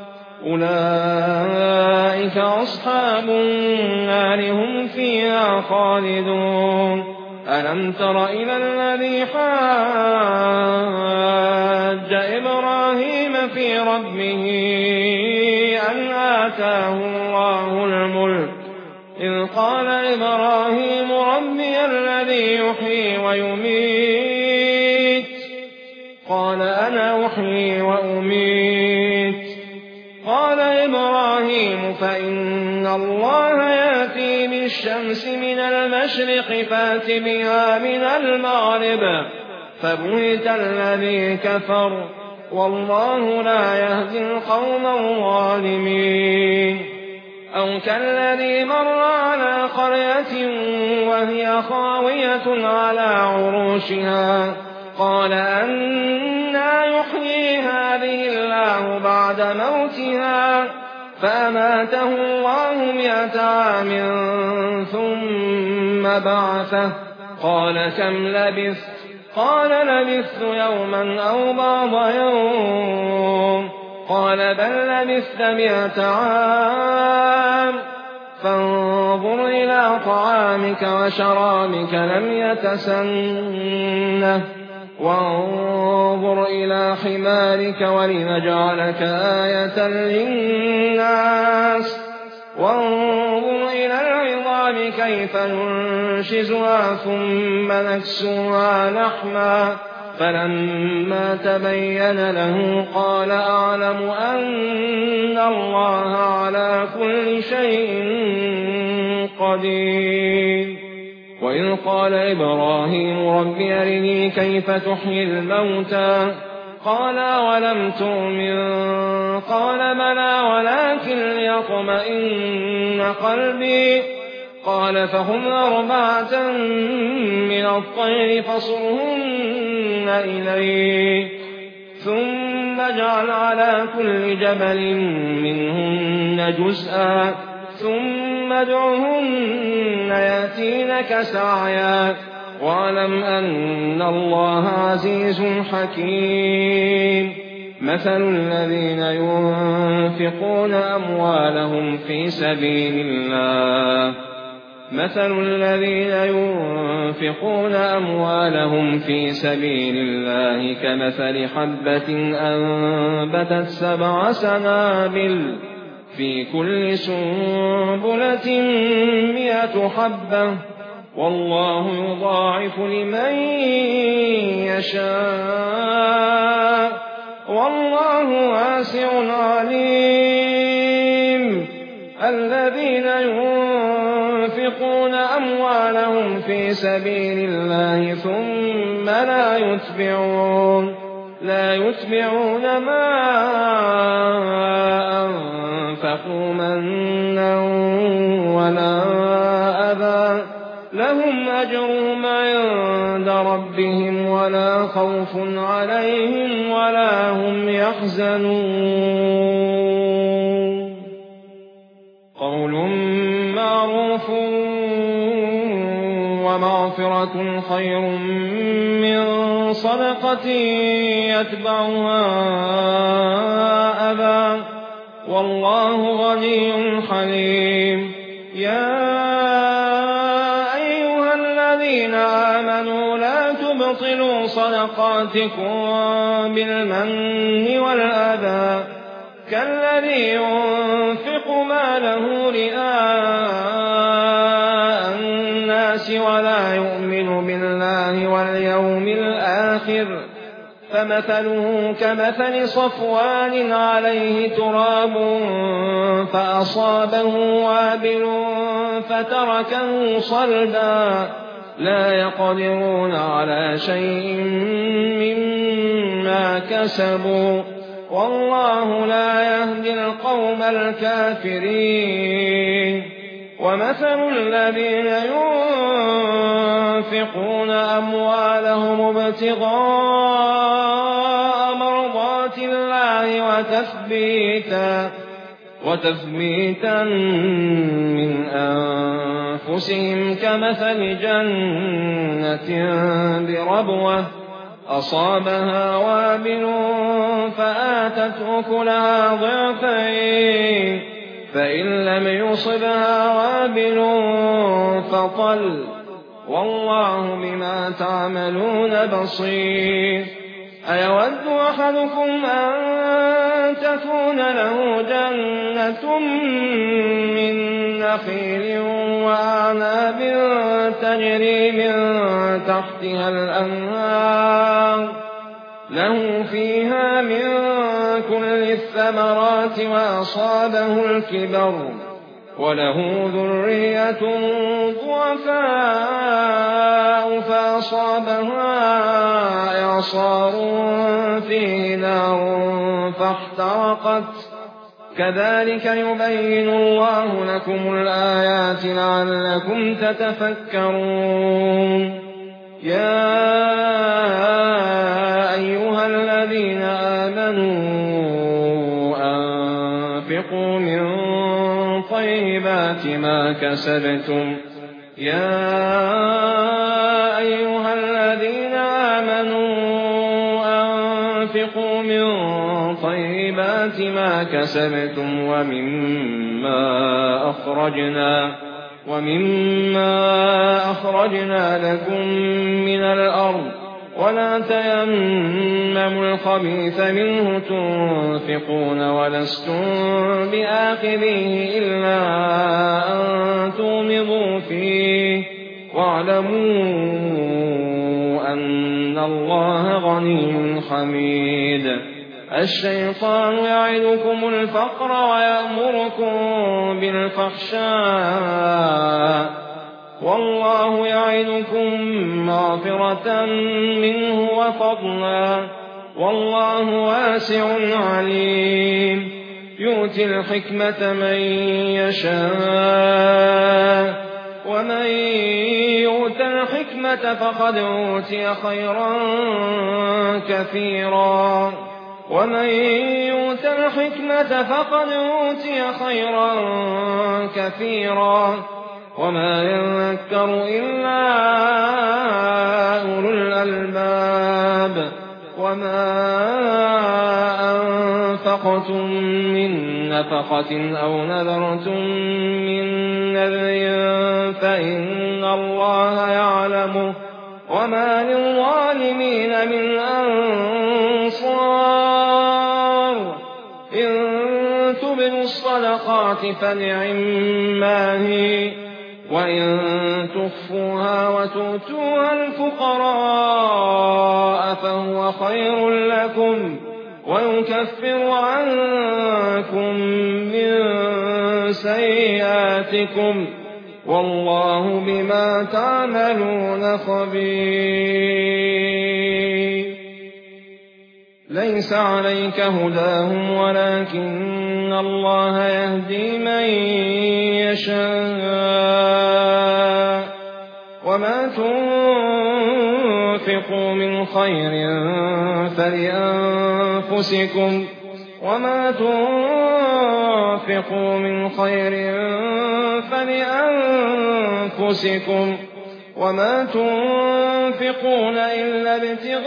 [SPEAKER 1] أولئك أصحاب النار هم فيها خالدون ألم تر إلى الذي حاج إبراهيم في ربه أن آتاه الله الملك إذ قال إبراهيم ربي الذي يحيي ويميت قال أنا أحيي وأميت قال إبراهيم فإن الله يأتي بالشمس من المشرق فات بها من المغرب فبهت الذي كفر والله لا يهدي القوم الظالمين أو كالذي مر على قرية وهي خاوية على عروشها قال أنى يحيي هذه الله بعد موتها فأماته الله 100 عام ثم بعثه قال كم لبثت قال لبثت يوما أو بعض يوم قال بل لبثت 100 عام فانظر إلى طعامك وشرابك لم يتسنه وانظر إلى حمارك ولنجعلك آية للناس وانظر إلى العظام كيف ننشزها ثم نكسوها لحما فلما تبين له قال أعلم أن الله على كل شيء قدير. وإذ قال إبراهيم رب أرني كيف تحيي الموتى قال أولم تؤمن قال بلى ولكن ليطمئن قلبي قال فخذ 4 من الطير فصرهن إليك ثم اجعل على كل جبل منهن جزءا ثم ادعهن يأتينك سعيا واعلم أن الله عزيز حكيم. مثل الذين ينفقون أموالهم في سبيل الله كمثل حبة أنبتت 7 سنابل في كل سنبلة 100 حبة والله يضاعف لمن يشاء والله واسع عليم. الذين ينفقون أموالهم في سبيل الله ثم لا يتبعون ما أنفقوا منا ولا أذى لهم أجرهم عند ربهم ولا خوف عليهم ولا هم يحزنون. قول معروف ومغفرة خير من صدقة يتبعها أذى والله غني حليم. يا أيها الذين آمنوا لا تبطلوا صدقاتكم بالمن والأذى كالذي ينفق ماله رئاء الناس ولا يؤمن بالله واليوم الآخر فمثله كمثل صفوان عليه تراب فأصابه وابل فتركه صلدا لا يقدرون على شيء مما كسبوا والله لا يهدي القوم الكافرين. ومثل الذين ينفقون أموالهم ابتغاء مرضات الله وتثبيتا من أنفسهم كمثل جنة بربوة أصابها وابل فآتت أكلها ضعفين فإن لم يصبها وابل فطل والله بما تعملون بصير. أيود أحدكم أن تكون له جنة من نخيل وأعناب تجري من تحتها الأنهار له فيها من كل الثمرات وأصابه الكبر وله ذرية ضعفاء فأصابها إعصار فيه نار فاحترقت كذلك يبين الله لكم الآيات لعلكم تتفكرون. يا أيها الذين آمنوا أنفقوا من طيبات ما كسبتم ومما أخرجنا لكم من الأرض ولا تيمموا الخبيث منه تنفقون ولستم بآخذيه إلا أن تغمضوا فيه واعلموا أن الله غني حميد. الشيطان يعدكم الفقر ويأمركم بالفحشاء والله يعدكم مغفرة منه وفضلا والله واسع عليم. يؤتي الحكمة من يشاء ومن يؤت الحكمة فقد أوتي خيرا كثيرا وما يذكر إلا أولو الألباب. وما أنفقتم من نفقة أو نذرتم من نذر فإن الله يعلمه وما للظالمين من أنصار. إن تبدوا الصدقات فنعما هي وإن تخفوها وتؤتوها الفقراء فهو خير لكم ويكفر عنكم من سيئاتكم والله بما تعملون خبير. ليس عليك هداهم ولكن الله يهدي من يشاء. وما تنفقوا من خير فلأنفسكم وما تنفقون إلا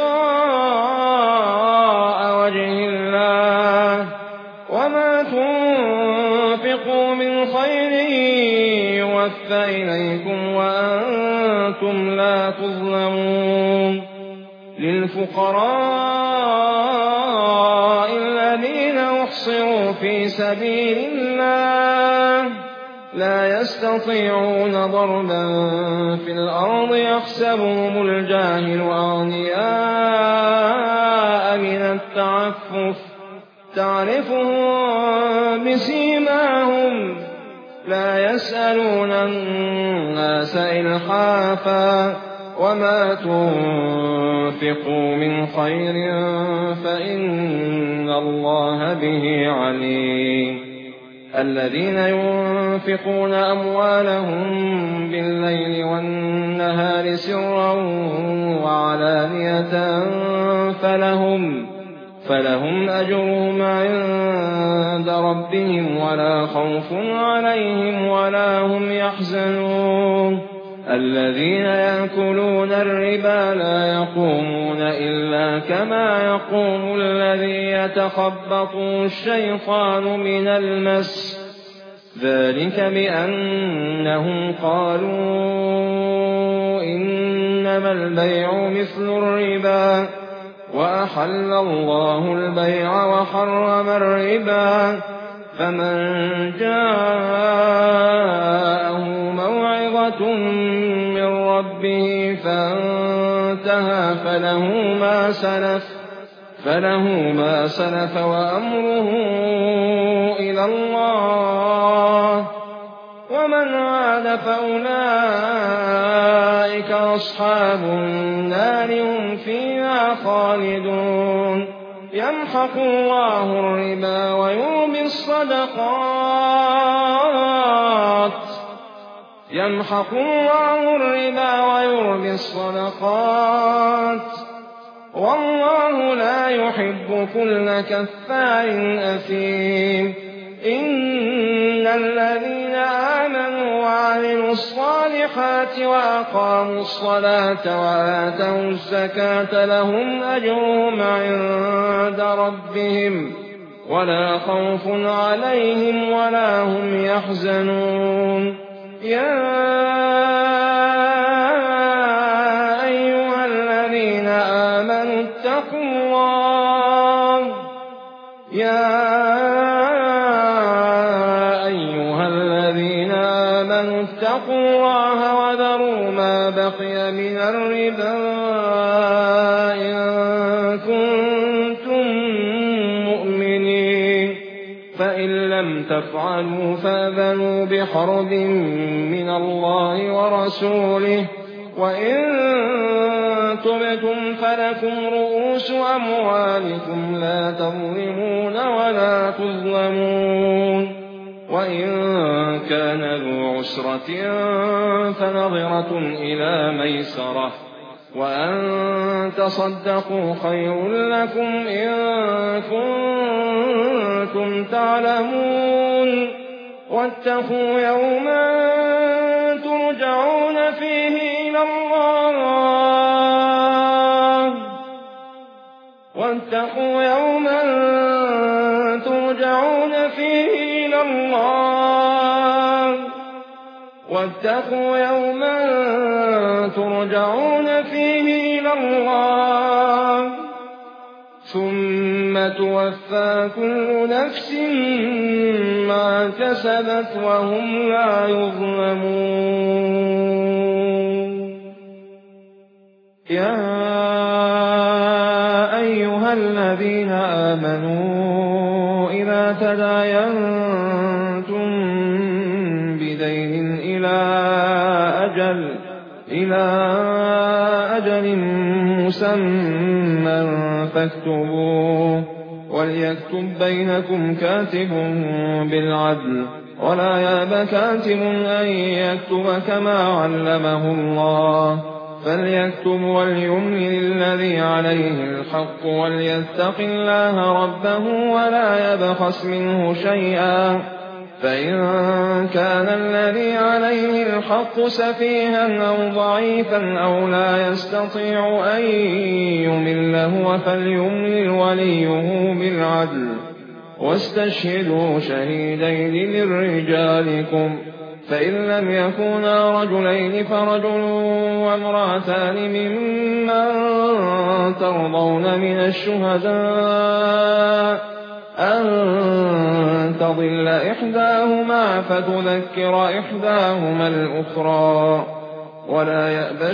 [SPEAKER 1] ابتغاء وجه الله وما تنفقوا من خير يوفى إليكم وأنتم لا تظلمون. للفقراء الذين أحصروا في سبيل الله لا يستطيعون ضربا في الأرض يحسبهم الجاهل أغنياء من التعفف تعرفهم بسيماهم لا يسألون الناس إلحافا. وما تنفقوا من خير فإن الله به عليم. الذين ينفقون أموالهم بالليل والنهار سرا وعلانية فلهم أجرهم عند ربهم ولا خوف عليهم ولا هم يحزنون. الذين يأكلون الربا لا يقومون إلا كما يقوم الذي يتخبطه الشيطان من المس ذلك بأنهم قالوا إنما البيع مثل الربا وأحل الله البيع وحرم الربا. فمن جاءه موعظة من ربه فانتهى فله ما سلف وأمره إلى الله ومن عاد فأولئك أصحاب النار هم فيها خالدون. يمحق الله الربا ويربي الصدقات والله لا يحب كل كفار أثيم. إن الذين آمنوا وعملوا الصالحات وأقاموا الصلاة وآتوا الزكاة لهم أجرهم عند ربهم ولا خوف عليهم ولا هم يحزنون. يا أيها الذين آمنوا اتقوا الله وذروا ما بقي من الربا كنتم مؤمنين فإن لم تفعلوا فآذنوا بحرب من الله ورسوله وإن تبتم فلكم رؤوس أموالكم لا تظلمون ولا تظلمون وإن كان ذو عسرة فنظرة إلى ميسرة وأن تصدقوا خير لكم إن كنتم تعلمون واتقوا يوما ترجعون فيه إلى الله واتقوا يوما ترجعون فيه إلى الله واتقوا يوما ترجعون فيه إلى الله ثم توفى كل نفس ما كسبت وهم لا يظلمون يا أيها الذين آمنوا إذا تداينتم بدين إلى أجل مسمى فاكتبوه وليكتب بينكم كاتب بالعدل ولا يأب كاتب أن يكتب كما علمه الله فليكتب وليملل الذي عليه الحق وليتق الله ربه ولا يبخس منه شيئا فإن كان الذي عليه الحق سفيها أو ضعيفا أو لا يستطيع أن يمل هو فليملل وليه بالعدل واستشهدوا شهيدين من رجالكم فإن لم يكونا رجلين فرجل وامرأتان ممن ترضون من الشهداء أن تضل إحداهما فتذكر إحداهما الأخرى ولا يأبى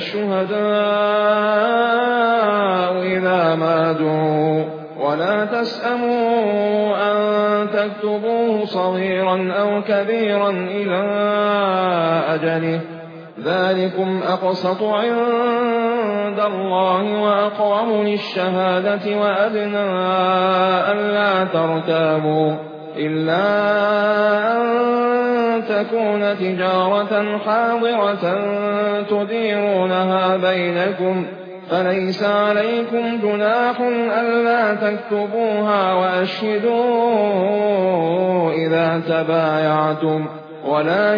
[SPEAKER 1] الشهداء إذا ما دعوا ولا تسأموا أن تكتبوه صغيرا أو كبيرا إلى أجله ذلكم أقسط عند الله وأقوم للشهادة وأدنى ألا ترتابوا إلا أن تكون تجارة حاضرة تديرونها بينكم فليس عليكم جناح ألا تكتبوها وأشهدوا إذا تبايعتم ولا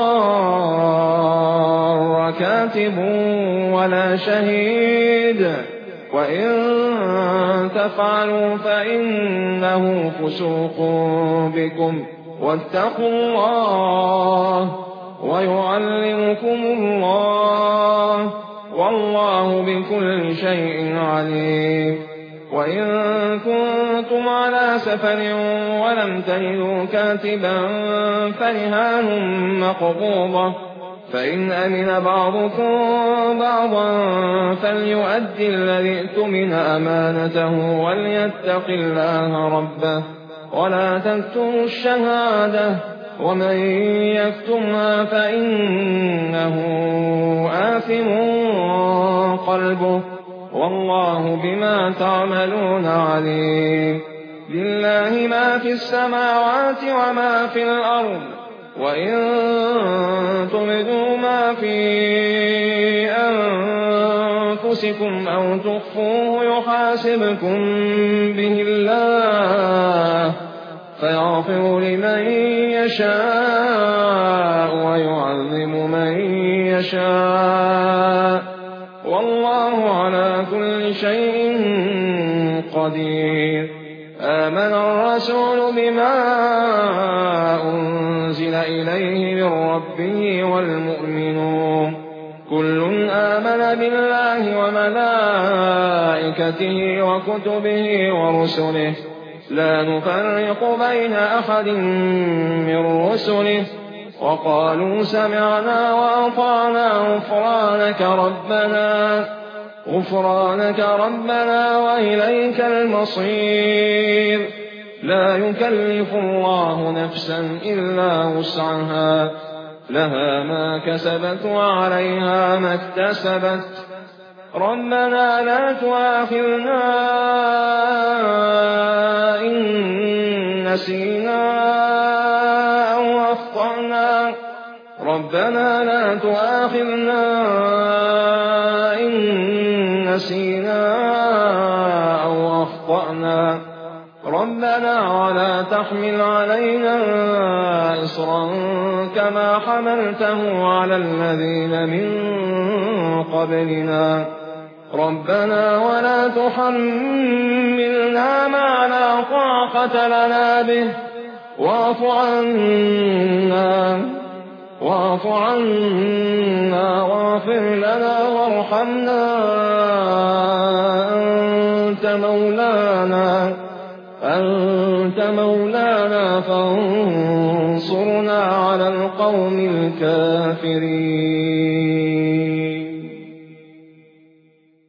[SPEAKER 1] يضار كاتب ولا شهيد وإن تفعلوا فإنه فسوق بكم واتقوا الله ويعلمكم الله والله بكل شيء عليم وإن كنتم على سفر ولم تجدوا كاتبا فرهان مقبوضة فإن أمن بعضكم بعضا فليؤدي الذي ائتمن أمانته وليتق الله ربه ولا تكتموا الشهادة ومن يكتمها فإنه آثم قلبه والله بما تعملون عليم لله ما في السماوات وما في الأرض وإن تبدوا ما في أنفسكم أو تخفوه يحاسبكم به الله فيغفر لمن يشاء ويعذب من يشاء والله على كل شيء قدير آمن الرسول بما أنزل إليه من ربه والمؤمنون كل آمن بالله وملائكته وكتبه ورسله لا نفرق بين أحد من رسله وقالوا سمعنا وأطعنا غفرانك ربنا غفرانك ربنا وإليك المصير. لا يكلف الله نفسا إلا وسعها، لها ما كسبت وعليها ما اكتسبت. ربنا لا تؤاخذنا إن نسينا أو أخطأنا. ربنا لا تؤاخذنا إن نسينا أو أخطأنا. ربنا ولا تحمل علينا إصرا كما حملته على الذين من قبلنا. ربنا ولا تحملنا ما لا طاقة لنا به، واعف عنا واغفر لنا وارحمنا، أنت مولانا فانصرنا على القوم الكافرين.